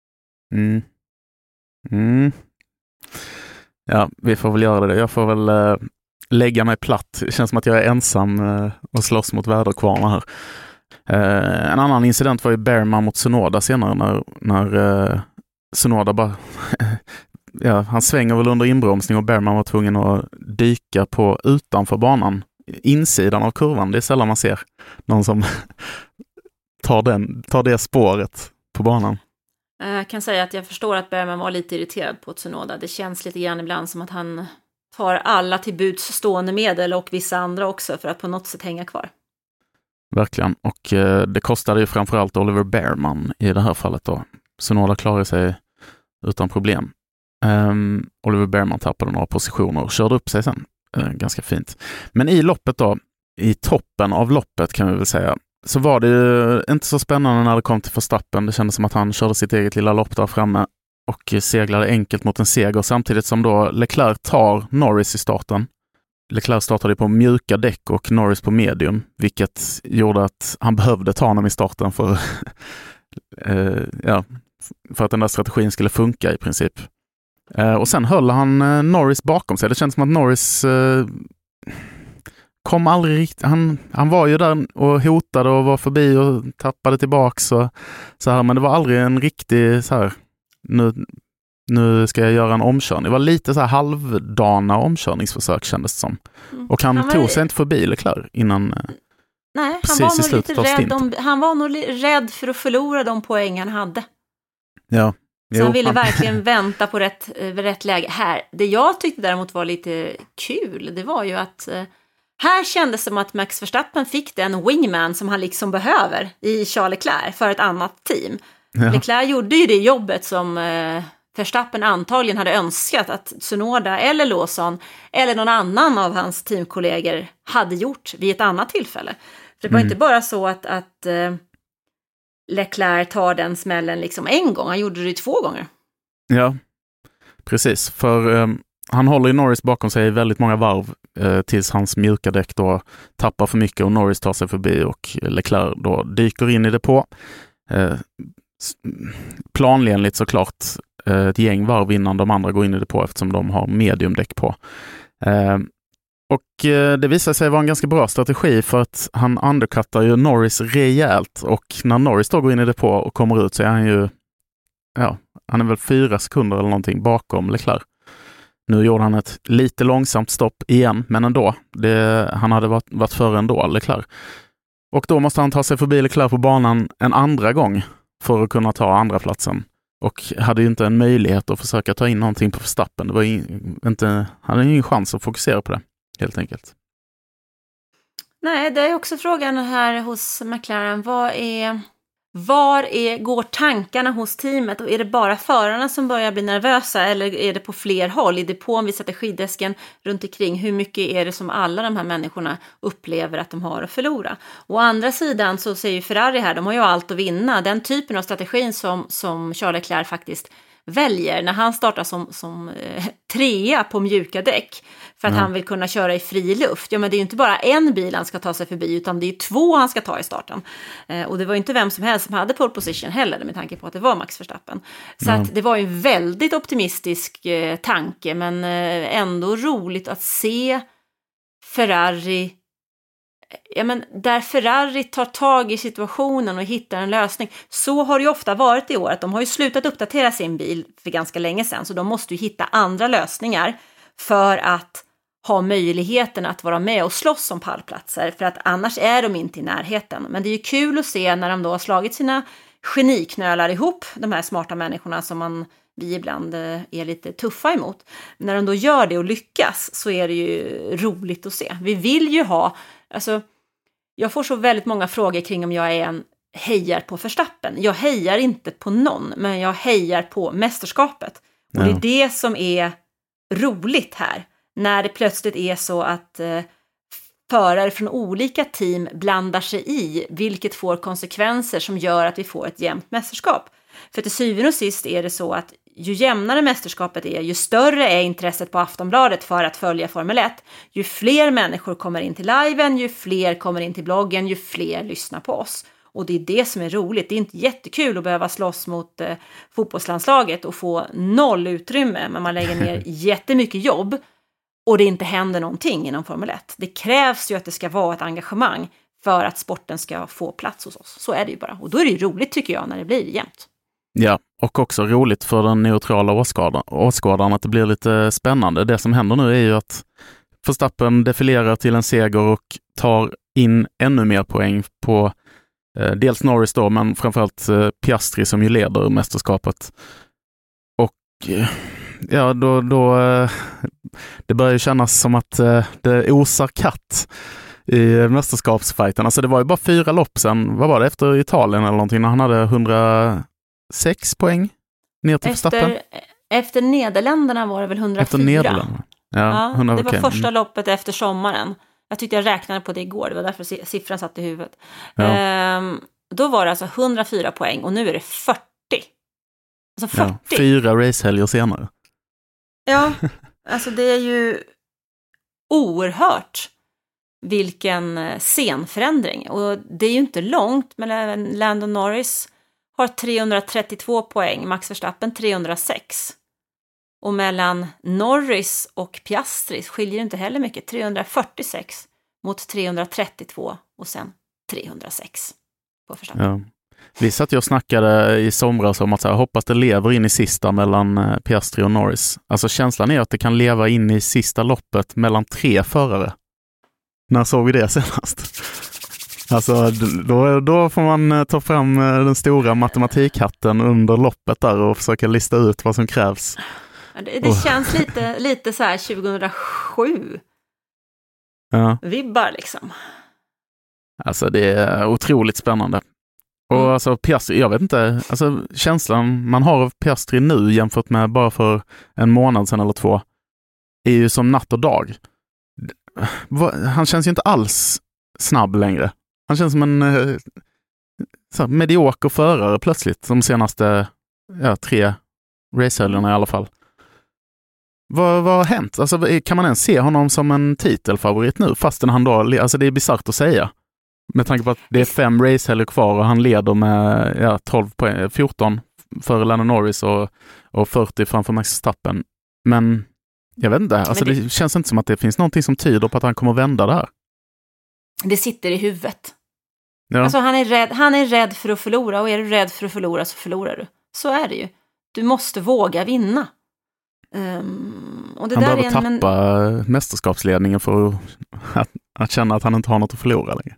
Speaker 6: Ja, vi får väl göra det. Jag får väl lägga mig platt. Det känns som att jag är ensam och slåss mot väderkvarnar här. En annan incident var ju Bearman mot Tsunoda senare när Tsunoda bara ja, han svänger väl under inbromsning och Bearman var tvungen att dyka på utanför banan, insidan av kurvan. Det är sällan man ser någon som tar det spåret på banan.
Speaker 7: Jag kan säga att jag förstår att Bearman var lite irriterad på Tsunoda. Det känns lite grann ibland som att han tar alla till buds stående medel och vissa andra också för att på något sätt hänga kvar. Verkligen, och det kostade ju framförallt Oliver Bearman i det här fallet då. Tsunoda klarade sig utan problem. Oliver Bearman tappade några positioner och körde upp sig sen. Ganska fint. Men i loppet då, i toppen av loppet kan vi väl säga, så var det ju inte så spännande när det kom till Verstappen. Det kändes som att han körde sitt eget lilla lopp där framme och seglade enkelt mot en seger samtidigt som då Leclerc tar Norris i starten. Leclerc startade på mjuka däck och Norris på medium, vilket gjorde att han behövde ta honom i starten för att den där strategin skulle funka i princip. Och sen höll han Norris bakom sig. Det känns som att Norris kom aldrig riktigt. Han var ju där och hotade och var förbi och tappade tillbaks och så här, men det var aldrig en riktig så här nu ska jag göra en omkörning. Det var lite så här halvdana omkörningsförsök kändes det som. Och han tog sig inte förbi Leclerc innan. Nej, han var nog lite rädd. Han var nog rädd för att förlora de poäng han hade. Ja. Så han ville verkligen vänta på rätt läge här. Det jag tyckte däremot var lite kul, det var ju att här kändes det som att Max Verstappen fick den wingman som han liksom behöver i Charles Leclerc för ett annat team. Ja. Leclerc gjorde ju det jobbet som Verstappen antagligen hade önskat att Tsunoda eller Lawson eller någon annan av hans teamkollegor hade gjort vid ett annat tillfälle. För det var inte bara så att Leclerc tar den smällen liksom en gång, han gjorde det 2 gånger. Ja, precis. För han håller ju Norris bakom sig i väldigt många varv tills hans mjuka däck då tappar för mycket och Norris tar sig förbi och Leclerc då dyker in i det på. Planenligt såklart ett gäng varv innan de andra går in i det på eftersom de har mediumdäck på. Och det visar sig vara en ganska bra strategi för att han undercuttar ju Norris rejält och när Norris då går in i det på och kommer ut så är han ju han är väl 4 sekunder eller någonting bakom Leclerc. Nu gjorde han ett lite långsamt stopp igen, men ändå. Han hade varit före ändå, Leclerc. Och då måste han ta sig förbi Leclerc på banan en andra gång för att kunna ta andra platsen. Och hade ju inte en möjlighet att försöka ta in någonting på Verstappen. Det var hade ingen chans att fokusera på det, helt enkelt. Nej, det är också frågan här hos McLaren. Var går tankarna hos teamet? Och är det bara förarna som börjar bli nervösa eller är det på fler håll? I depån vid strategidesken runt omkring, hur mycket är det som alla de här människorna upplever att de har att förlora? Å andra sidan så säger ju Ferrari här, de har ju allt att vinna. Den typen av strategin som Charles Leclerc faktiskt väljer när han startar som trea på mjuka däck för att han vill kunna köra i fri luft. Ja, men det är ju inte bara en bil han ska ta sig förbi, utan det är 2 han ska ta i starten. Och det var ju inte vem som helst som hade pole position heller, med tanke på att det var Max Verstappen. Så att det var ju en väldigt optimistisk tanke, men ändå roligt att se Ferrari, där Ferrari tar tag i situationen och hittar en lösning. Så har det ju ofta varit i år, att de har ju slutat uppdatera sin bil för ganska länge sedan, så de måste ju hitta andra lösningar för att ha möjligheten att vara med och slåss om pallplatser, för att annars är de inte i närheten. Men det är ju kul att se när de då har slagit sina geniknölar ihop, de här smarta människorna som vi ibland är lite tuffa emot. När de då gör det och lyckas, så är det ju roligt att se. Vi vill ju ha, jag får så väldigt många frågor kring om jag hejar på Verstappen. Jag hejar inte på någon, men jag hejar på mästerskapet. Och det är det som är roligt här. När det plötsligt är så att förare från olika team blandar sig i, vilket får konsekvenser som gör att vi får ett jämnt mästerskap. För till syvende och sist är det så att ju jämnare mästerskapet är, ju större är intresset på Aftonbladet för att följa Formel 1. Ju fler människor kommer in till liven, ju fler kommer in till bloggen, ju fler lyssnar på oss. Och det är det som är roligt. Det är inte jättekul att behöva slåss mot fotbollslandslaget och få 0 utrymme, men man lägger ner jättemycket jobb och det inte händer någonting inom Formel 1. Det krävs ju att det ska vara ett engagemang för att sporten ska få plats hos oss. Så är det ju bara. Och då är det ju roligt, tycker jag, när det blir jämnt.
Speaker 6: Ja, och också roligt för den neutrala åskådaren att det blir lite spännande. Det som händer nu är ju att Verstappen defilerar till en seger och tar in ännu mer poäng på dels Norris då, men framförallt Piastri som ju leder mästerskapet. Och ja, då det börjar ju kännas som att det osar katt i mästerskapsfighten. Alltså det var ju bara 4 lopp sen, vad var det, efter Italien eller någonting, när han hade 106 poäng ner till Verstappen.
Speaker 7: Efter Nederländerna var det väl 104?
Speaker 6: Efter Nederländerna. Ja, 100,
Speaker 7: det var första loppet efter sommaren. Jag tyckte jag räknade på det igår, det var därför siffran satt i huvudet. Ja. Då var det alltså 104 poäng och nu är det 40. Alltså 40.
Speaker 6: Ja, 4 racehelger senare.
Speaker 7: Ja, alltså det är ju oerhört vilken scenförändring. Och det är ju inte långt, men Lando Norris har 332 poäng, Max Verstappen 306. Och mellan Norris och Piastri skiljer det inte heller mycket. 346 mot 332 och sen 306 på Verstappen.
Speaker 6: Ja. Vi satt ju och snackade i somras om att hoppas det lever in i sista mellan Piastri och Norris. Alltså känslan är att det kan leva in i sista loppet mellan 3 förare. När såg vi det senast? Alltså då får man ta fram den stora matematikhatten under loppet där och försöka lista ut vad som krävs.
Speaker 7: Det känns lite så här 2007.
Speaker 6: Ja.
Speaker 7: Vibbar liksom.
Speaker 6: Alltså det är otroligt spännande. Och alltså Piastri, jag vet inte, alltså känslan man har av Piastri nu jämfört med bara för en månad sedan eller 2 är ju som natt och dag. Han känns ju inte alls snabb längre. Han känns som en medioker förare plötsligt de senaste 3 racehelgerna i alla fall. Vad har hänt? Alltså, kan man ens se honom som en titelfavorit nu? Fastän han då, alltså det är bizarrt att säga. Med tanke på att det är 5 racehelger kvar och han leder med 12 poäng, 14 för Lando Norris och 40 framför Max Verstappen. Men jag vet inte, alltså det känns inte som att det finns någonting som tyder på att han kommer vända det här.
Speaker 7: Det sitter i huvudet.
Speaker 6: Ja.
Speaker 7: Alltså han är rädd för att förlora, och är du rädd för att förlora så förlorar du. Så är det ju. Du måste våga vinna. Och det
Speaker 6: han
Speaker 7: där
Speaker 6: behöver tappa mästerskapsledningen för att känna att han inte har något att förlora längre.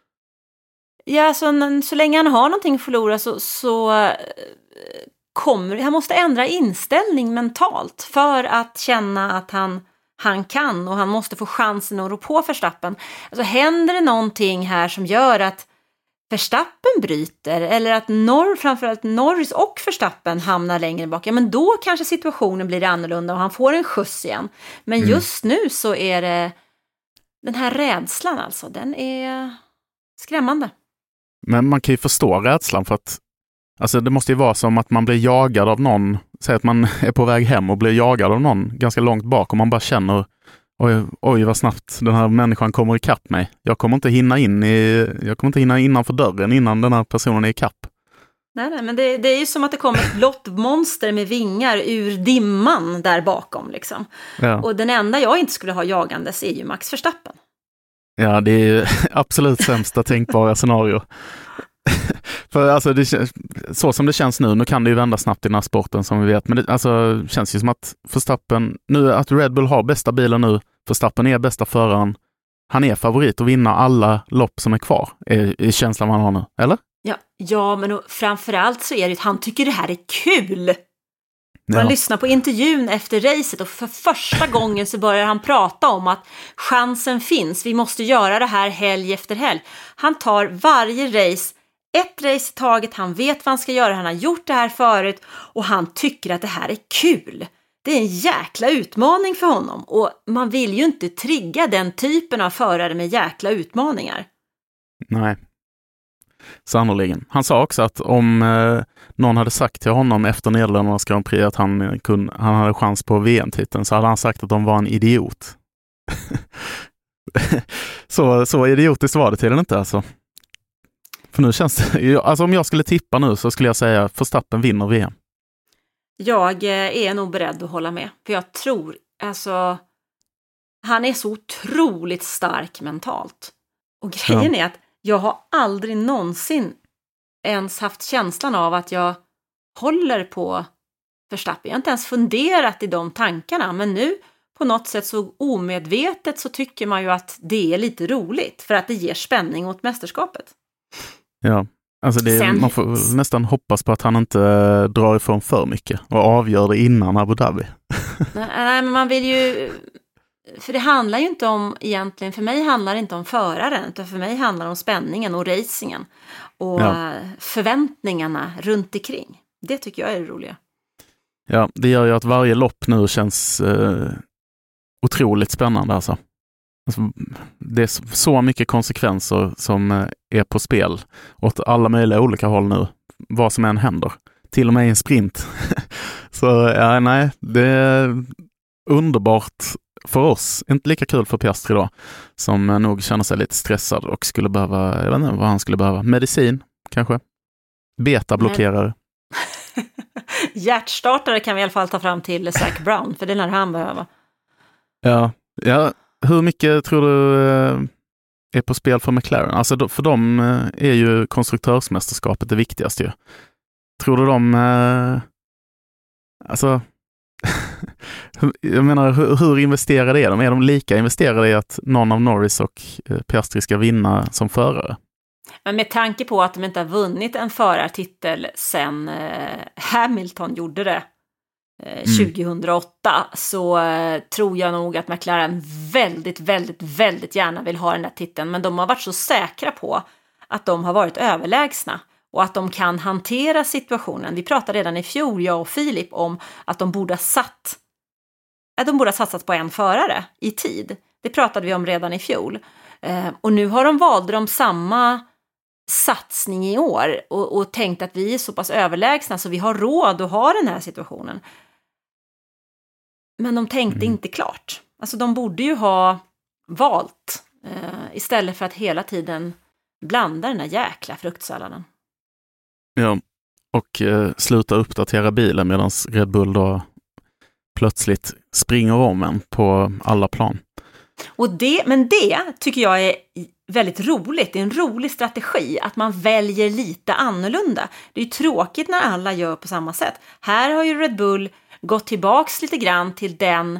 Speaker 7: Ja, så länge han har någonting att förlora så kommer han måste ändra inställning mentalt för att känna att han kan, och han måste få chansen att rå på Verstappen. Alltså händer det någonting här som gör att Verstappen bryter, eller att framförallt Norris och Verstappen hamnar längre bak, ja, men då kanske situationen blir annorlunda och han får en skjuts igen. Men just nu så är det den här rädslan, alltså, den är skrämmande.
Speaker 6: Men man kan ju förstå rädslan, för att alltså det måste ju vara som att man blir jagad av någon säg att man är på väg hem och blir jagad av någon ganska långt bak och man bara känner oj vad snabbt den här människan kommer ikapp mig. Jag kommer inte hinna innanför dörren innan den här personen är ikapp.
Speaker 7: Nej, men det är ju som att det kommer ett blått monster med vingar ur dimman där bakom liksom.
Speaker 6: Ja.
Speaker 7: Och den enda jag inte skulle ha jagandes är ju Max Verstappen.
Speaker 6: Ja, det är ju absolut sämsta tänkbara scenario. För alltså, så som det känns nu kan det ju vända snabbt i den här sporten som vi vet. Men det känns ju som att Verstappen, nu att Red Bull har bästa bilen nu, Verstappen är bästa föraren, han är favorit att vinna alla lopp som är kvar, är känslan man har nu, eller?
Speaker 7: Ja, men framförallt så är det att han tycker det här är kul. Man lyssnar på intervjun efter racet och för första gången så börjar han prata om att chansen finns, vi måste göra det här helg efter helg. Han tar varje race, ett race i taget, han vet vad han ska göra, han har gjort det här förut och han tycker att det här är kul. Det är en jäkla utmaning för honom och man vill ju inte trigga den typen av förare med jäkla utmaningar.
Speaker 6: Nej. Sannoliken. Han sa också att om någon hade sagt till honom efter Nederländernas Grand Prix att han hade chans på VM-titeln så hade han sagt att de var en idiot. så idiotiskt var det tydligen inte alltså. För nu känns det, alltså om jag skulle tippa nu så skulle jag säga Verstappen vinner VM.
Speaker 7: Jag är nog beredd att hålla med. För jag tror, alltså han är så otroligt stark mentalt. Och grejen är att jag har aldrig någonsin ens haft känslan av att jag håller på Verstappen. Jag har inte ens funderat i de tankarna. Men nu på något sätt så omedvetet så tycker man ju att det är lite roligt. För att det ger spänning åt mästerskapet. Ja, alltså
Speaker 6: man får nästan hoppas på att han inte drar ifrån för mycket. Och avgör det innan Abu Dhabi.
Speaker 7: Nej, men man vill ju... För det handlar ju inte om, egentligen, för mig handlar det inte om föraren, utan för mig handlar det om spänningen och racingen och förväntningarna runt omkring. Det tycker jag är det roliga.
Speaker 6: Ja, det gör ju att varje lopp nu känns otroligt spännande alltså. Det är så mycket konsekvenser som är på spel åt alla möjliga olika håll nu, vad som än händer. Till och med i en sprint. Så nej, det är underbart för oss, inte lika kul för Piastri då, som nog känner sig lite stressad och skulle behöva, jag vet inte vad han skulle behöva, medicin kanske, beta-blockerare.
Speaker 7: Hjärtstartare kan vi i alla fall ta fram till Zac Brown, för det lär han behöva.
Speaker 6: Ja, hur mycket tror du är på spel för McLaren? Alltså för dem är ju konstruktörsmästerskapet det viktigaste ju. Tror du alltså jag menar, hur investerade är de? Är de lika investerade i att någon av Norris och Piastri ska vinna som förare?
Speaker 7: Men med tanke på att de inte har vunnit en förartitel sedan Hamilton gjorde det 2008 så tror jag nog att McLaren väldigt, väldigt, väldigt gärna vill ha den där titeln. Men de har varit så säkra på att de har varit överlägsna. Och att de kan hantera situationen. Vi pratade redan i fjol, jag och Filip, om att de borde ha satsat på en förare i tid. Det pratade vi om redan i fjol. Och nu har de samma satsning i år. Och tänkt att vi är så pass överlägsna så vi har råd att ha den här situationen. Men de tänkte inte klart. Alltså de borde ju ha valt. Istället för att hela tiden blanda den här jäkla fruktsalladen.
Speaker 6: Ja, och sluta uppdatera bilen medan Red Bull då plötsligt springer om en på alla plan.
Speaker 7: Men det tycker jag är väldigt roligt. Det är en rolig strategi att man väljer lite annorlunda. Det är ju tråkigt när alla gör på samma sätt. Här har ju Red Bull gått tillbaks lite grann till den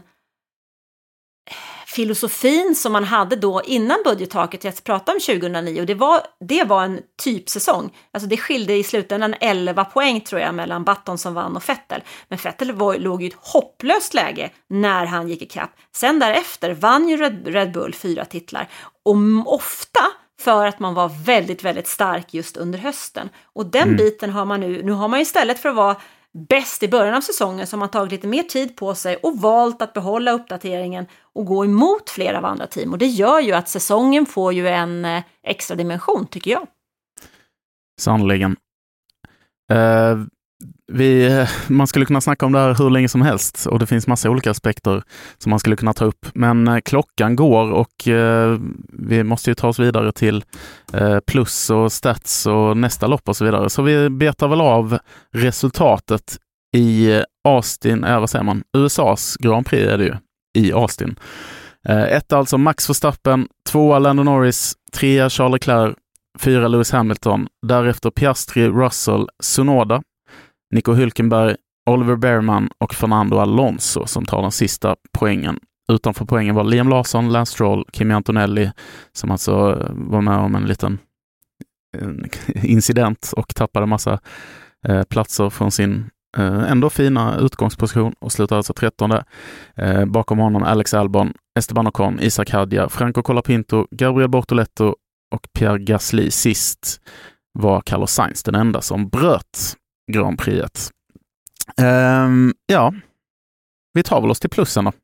Speaker 7: filosofin som man hade då innan budgettaket jag pratade om 2009 och det var en typsäsong. Alltså det skilde i slutändan 11 poäng tror jag mellan Button som vann och Vettel. Men Vettel låg i ett hopplöst läge när han gick i kapp. Sen därefter vann ju Red Bull 4 titlar och ofta för att man var väldigt, väldigt stark just under hösten. Och den biten har man nu har man istället för att vara bäst i början av säsongen som har tagit lite mer tid på sig och valt att behålla uppdateringen och gå emot flera av andra team. Och det gör ju att säsongen får ju en extra dimension, tycker jag.
Speaker 6: Sannoliken. Man skulle kunna snacka om det här hur länge som helst och det finns massa olika aspekter som man skulle kunna ta upp. Men klockan går och vi måste ju ta oss vidare till plus och stats och nästa lopp och så vidare. Så vi betar väl av resultatet i Austin, vad säger man? USAs Grand Prix är det ju, i Austin. 1 alltså Max Verstappen, 2 Lando Norris, 3 Charles Leclerc, 4 Lewis Hamilton, därefter Piastri, Russell, Tsunoda, Nico Hülkenberg, Oliver Bearman och Fernando Alonso som tar den sista poängen. Utanför poängen var Liam Lawson, Lance Stroll, Kimi Antonelli som alltså var med om en liten incident och tappade massa platser från sin ändå fina utgångsposition och slutade alltså 13:e. Bakom honom Alex Albon, Esteban Ocon, Isaac Hadjar, Franco Colapinto, Gabriel Bortoletto och Pierre Gasly. Sist var Carlos Sainz den enda som bröt Grand Prixet. Ja, vi tar väl oss till plussen då.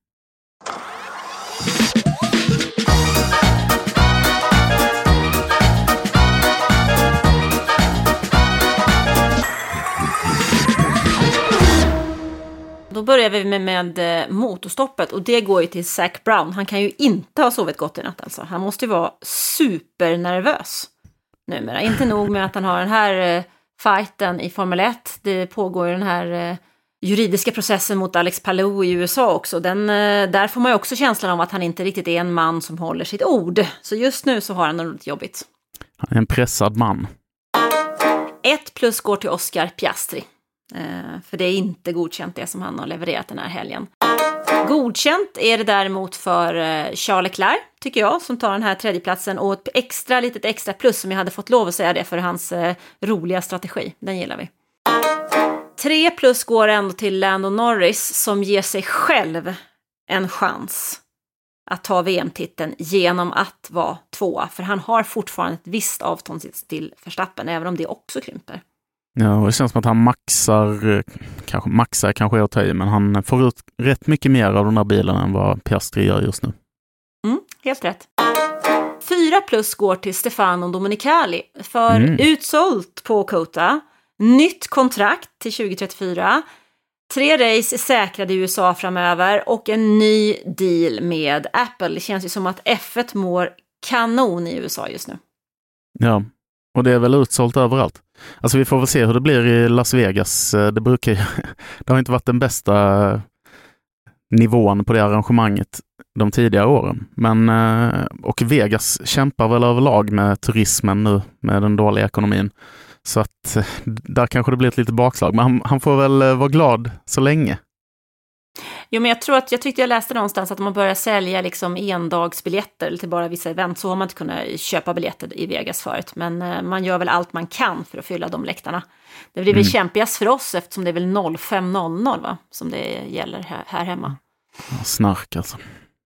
Speaker 7: Då börjar vi med motorstoppet och det går ju till Zac Brown. Han kan ju inte ha sovit gott i natt alltså. Han måste ju vara supernervös numera. Inte nog med att han har den här fighten i Formel 1. Det pågår ju den här juridiska processen mot Alex Palou i USA också. Där får man ju också känslan av att han inte riktigt är en man som håller sitt ord. Så just nu så har han något jobbigt.
Speaker 6: Han är en pressad man.
Speaker 7: 1+ går till Oscar Piastri. För det är inte godkänt det som han har levererat den här helgen. Godkänt är det däremot för Charles Leclerc, tycker jag, som tar den här tredjeplatsen. Och ett litet extra plus som jag hade fått lov att säga det för hans roliga strategi. Den gillar vi. 3+ går ändå till Lando Norris som ger sig själv en chans att ta VM-titeln genom att vara 2. För han har fortfarande ett visst avstånd till Verstappen, även om det också krymper.
Speaker 6: Ja, och det känns som att han maxar kanske att ta i, men han får ut rätt mycket mer av den här bilen än vad Piastri gör just nu.
Speaker 7: Helt rätt. 4+ går till Stefano Domenicali för utsålt på Kota. Nytt kontrakt till 2034. 3 race är säkrade i USA framöver och en ny deal med Apple. Det känns ju som att F1 mår kanon i USA just nu.
Speaker 6: Ja, och det är väl utsålt överallt. Alltså vi får väl se hur det blir i Las Vegas. Det har inte varit den bästa nivån på det arrangemanget de tidigare åren. Men, och Vegas kämpar väl överlag med turismen nu med den dåliga ekonomin. Så att där kanske det blir ett litet bakslag. Men han får väl vara glad så länge.
Speaker 7: Jo, men jag tyckte jag läste någonstans att om man börjar sälja liksom endagsbiljetter till bara vissa event så har man inte kunnat köpa biljetter i Vegas förut. Men man gör väl allt man kan för att fylla de läktarna. Det blir väl kämpigast för oss eftersom det är väl 05:00 va? Som det gäller här hemma.
Speaker 6: Ja, snark alltså.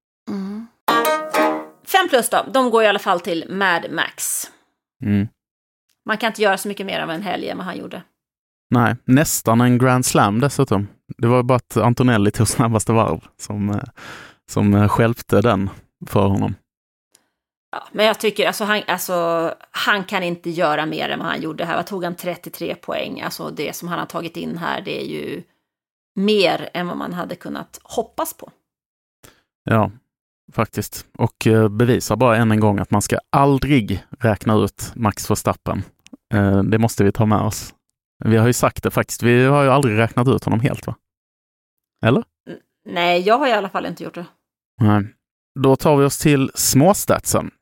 Speaker 7: 5+ då, de går i alla fall till Mad Max. Man kan inte göra så mycket mer av en helg än vad han gjorde.
Speaker 6: Nej, nästan en Grand Slam dessutom. Det var bara att Antonelli tog snabbaste varv som stjälpte den för honom.
Speaker 7: Ja, men jag tycker han kan inte göra mer än vad han gjorde här. Vad tog han 33 poäng? Alltså det som han har tagit in här, det är ju mer än vad man hade kunnat hoppas på. Ja,
Speaker 6: faktiskt. Och bevisar bara än en gång att man ska aldrig räkna ut Max Verstappen. Det måste vi ta med oss. Vi har ju sagt det faktiskt. Vi har ju aldrig räknat ut honom helt, va? Eller?
Speaker 7: Nej, jag har i alla fall inte gjort det.
Speaker 6: Nej. Då tar vi oss till småstatsen.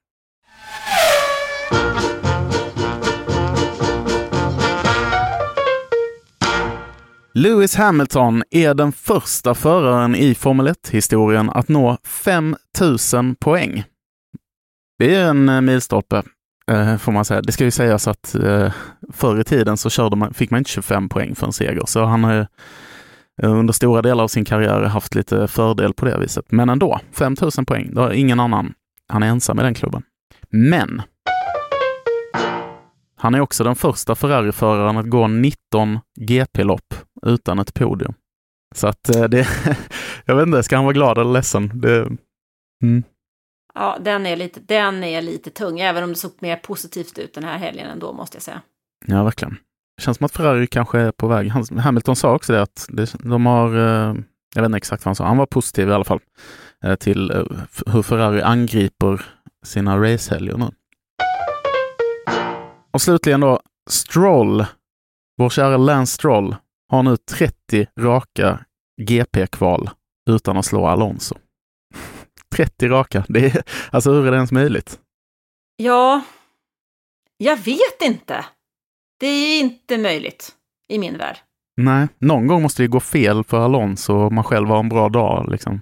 Speaker 6: Lewis Hamilton är den första föraren i Formel 1-historien att nå 5000 poäng. Det är en milstolpe, får man säga. Det ska ju sägas att förr i tiden så fick man inte 25 poäng för en seger. Så han har under stora delar av sin karriär haft lite fördel på det viset. Men ändå, 5000 poäng. Det har ingen annan. Han är ensam i den klubben. Men han är också den första Ferrari-föraren att gå 19 GP-lopp utan ett podium. Så att jag vet inte, ska han vara glad eller ledsen?
Speaker 7: Ja, den är lite tung, även om det såg mer positivt ut den här helgen ändå, måste jag säga.
Speaker 6: Ja, verkligen. känns som att Ferrari kanske är på väg. Hamilton sa också det att de har, jag vet inte exakt vad han sa, han var positiv i alla fall till hur Ferrari angriper sina racehelger nu. Och slutligen då, Stroll, vår kära Lance Stroll, har nu 30 raka GP-kval utan att slå Alonso. 30 raka, alltså hur är det ens möjligt?
Speaker 7: Ja, jag vet inte. Det är inte möjligt i min värld.
Speaker 6: Nej, någon gång måste det gå fel för Alonso och man själv har en bra dag liksom.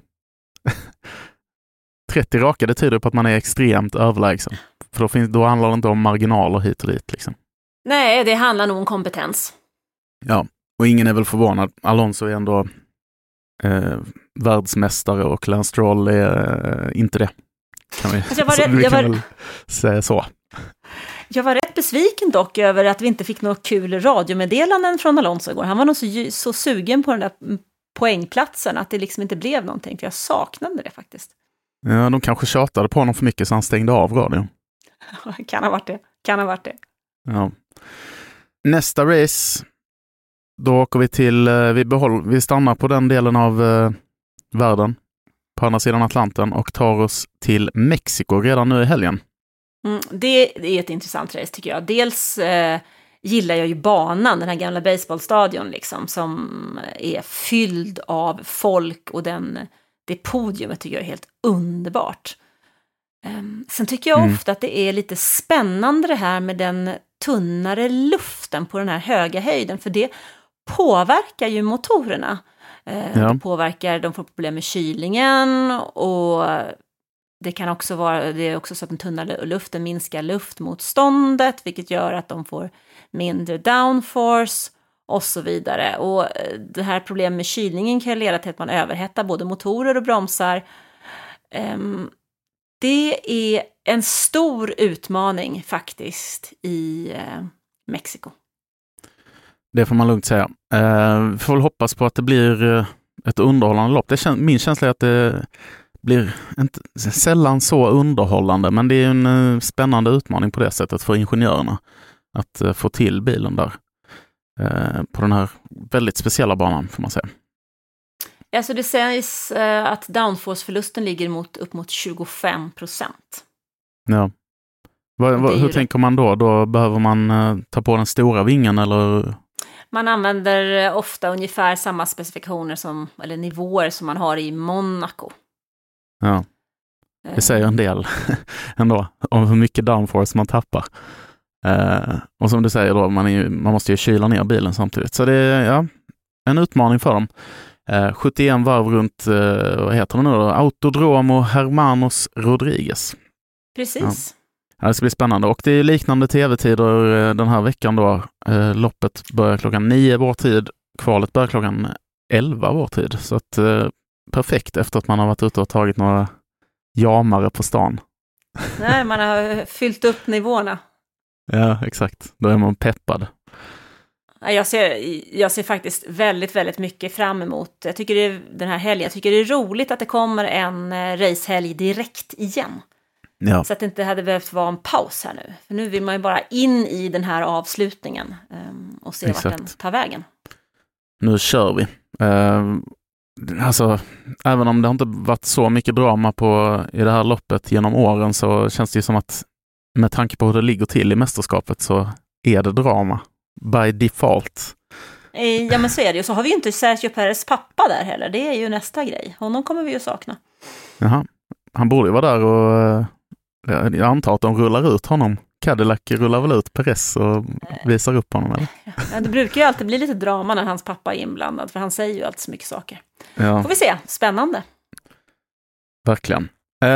Speaker 6: 30 raka, det tyder på att man är extremt överlägsen. För då handlar det inte om marginaler hit och dit liksom.
Speaker 7: Nej, det handlar nog om kompetens.
Speaker 6: Ja, och ingen är väl förvånad. Alonso är ändå världsmästare och Lance Stroll är inte det. Kan vi, kan väl säga så.
Speaker 7: Jag var rätt besviken dock över att vi inte fick några kul radiomeddelanden från Alonso igår. Han var nog så sugen på den där poängplatsen att det liksom inte blev någonting. För jag saknade det faktiskt.
Speaker 6: Ja, de kanske tjatade på honom för mycket så han stängde av radion.
Speaker 7: Kan ha varit det.
Speaker 6: Ja. Nästa race, då åker vi till, vi stannar på den delen av världen på andra sidan Atlanten och tar oss till Mexiko redan nu i helgen.
Speaker 7: Det är ett intressant race tycker jag. Dels gillar jag ju banan, den här gamla baseballstadion liksom, som är fylld av folk och det podiumet tycker jag är helt underbart. Sen tycker jag ofta att det är lite spännande det här med den tunnare luften på den här höga höjden, för det påverkar ju motorerna. Det påverkar, de får problem med kylningen och det är också så att den tunna luften minskar luftmotståndet, vilket gör att de får mindre downforce och så vidare. Och det här problemet med kylningen kan leda till att man överhettar både motorer och bromsar. Det är en stor utmaning faktiskt i Mexiko. Det
Speaker 6: får man lugnt säga. Vi får väl hoppas på att det blir ett underhållande lopp. Min känsla är att det blir inte sällan så underhållande, men det är en spännande utmaning på det sättet för ingenjörerna att få till bilen där på den här väldigt speciella banan får man säga.
Speaker 7: Alltså det sägs att downforce-förlusten ligger upp mot 25%.
Speaker 6: Ja. Hur tänker man då? Då behöver man ta på den stora vingen eller?
Speaker 7: Man använder ofta ungefär samma specifikationer eller nivåer som man har i Monaco.
Speaker 6: Ja, det säger en del ändå om hur mycket downforce man tappar. Och som du säger då, man måste ju kyla ner bilen samtidigt. Så det är en utmaning för dem. 71 varv runt, vad heter det nu då? Autodromo Hermanos Rodriguez.
Speaker 7: Precis.
Speaker 6: Ja, det ska bli spännande. Och det är liknande tv-tider den här veckan då. Loppet börjar klockan 9 vår tid. Kvalet börjar klockan 11 vår tid. Så att perfekt efter att man har varit ute och tagit några jamare på stan.
Speaker 7: Nej, man har fyllt upp nivåerna.
Speaker 6: Ja, exakt. Då är man peppad.
Speaker 7: Jag ser faktiskt väldigt, väldigt mycket fram emot. Jag tycker den här helgen. Jag tycker det är roligt att det kommer en racehelg direkt igen. Ja. Så att det inte hade behövt vara en paus här nu. För nu vill man ju bara in i den här avslutningen och se vart den tar vägen.
Speaker 6: Nu kör vi. Alltså, även om det inte varit så mycket drama i det här loppet genom åren så känns det ju som att med tanke på hur det ligger till i mästerskapet så är det drama. By default.
Speaker 7: Ja men så är det ju. Så har vi ju inte Sergio Perez pappa där heller. Det är ju nästa grej. Honom kommer vi ju sakna.
Speaker 6: Jaha. Han borde ju vara där och jag antar att de rullar ut honom. Cadillac rullar väl ut Perez och visar upp honom eller?
Speaker 7: Ja, det brukar ju alltid bli lite drama när hans pappa är inblandad. För han säger ju alltid så mycket saker.
Speaker 6: Ja.
Speaker 7: Får vi se. Spännande.
Speaker 6: Verkligen.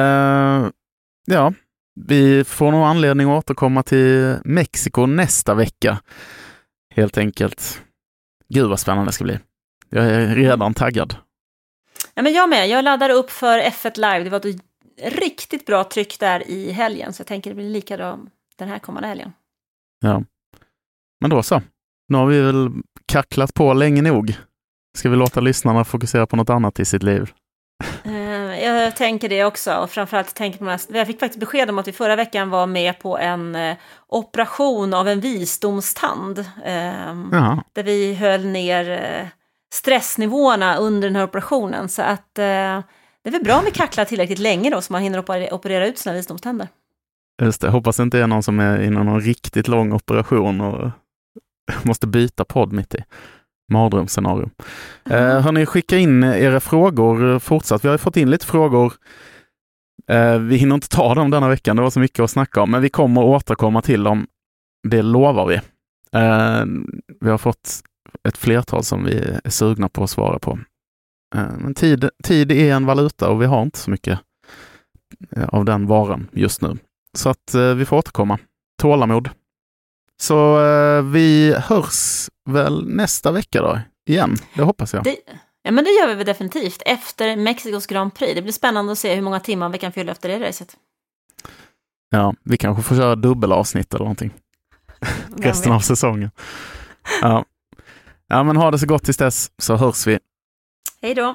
Speaker 6: Ja. Vi får nog anledning att återkomma till Mexiko nästa vecka. Helt enkelt. Gud vad spännande det ska bli. Jag är redan taggad.
Speaker 7: Ja, men jag med. Jag laddar upp för F1 Live. Det var ett riktigt bra tryck där i helgen. Så jag tänker det blir likadant den här kommande helgen.
Speaker 6: Ja. Men då så. Nu har vi väl kacklat på länge nog. Ska vi låta lyssnarna fokusera på något annat i sitt liv?
Speaker 7: jag tänker det också. Och framförallt tänker på jag fick faktiskt besked om att vi förra veckan var med på en operation av en visdomstand. Där vi höll ner stressnivåerna under den här operationen. Så att det är väl bra om vi kacklar tillräckligt länge då så man hinner operera ut sina visdomständer.
Speaker 6: Just det, hoppas inte är någon som är inom någon riktigt lång operation och måste byta podd mitt i. Mardrömsscenario. Hörrni, skicka in era frågor fortsatt. Vi har fått in lite frågor. Vi hinner inte ta dem denna veckan. Det var så mycket att snacka om. Men vi kommer återkomma till dem. Det lovar vi. Vi har fått ett flertal som vi är sugna på att svara på. Men tid är en valuta och vi har inte så mycket av den varan just nu. Så att vi får återkomma. Tålamod. Så vi hörs väl nästa vecka då igen, det hoppas jag.
Speaker 7: Ja, men det gör vi väl definitivt efter Mexikos Grand Prix. Det blir spännande att se hur många timmar vi kan fylla efter det racet.
Speaker 6: Ja, vi kanske får köra dubbelavsnitt eller någonting. Resten av säsongen. Ja, men ha det så gott tills dess så hörs vi.
Speaker 7: Hej då!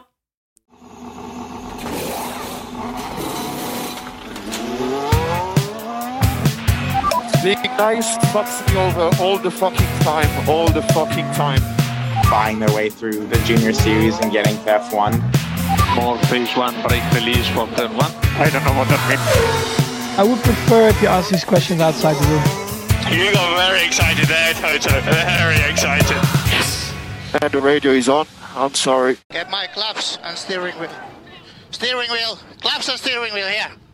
Speaker 2: Being nice fucks me over all the fucking time.
Speaker 3: Buying their way through the junior series and getting to F1.
Speaker 2: More phase one break release from turn one. I don't know what that means.
Speaker 4: I would prefer if you ask these questions outside the room.
Speaker 2: You got very excited there, Toto. Very excited. Yes. And the radio is on. I'm sorry.
Speaker 5: Get my claps and steering wheel. Steering wheel. Claps and steering wheel here.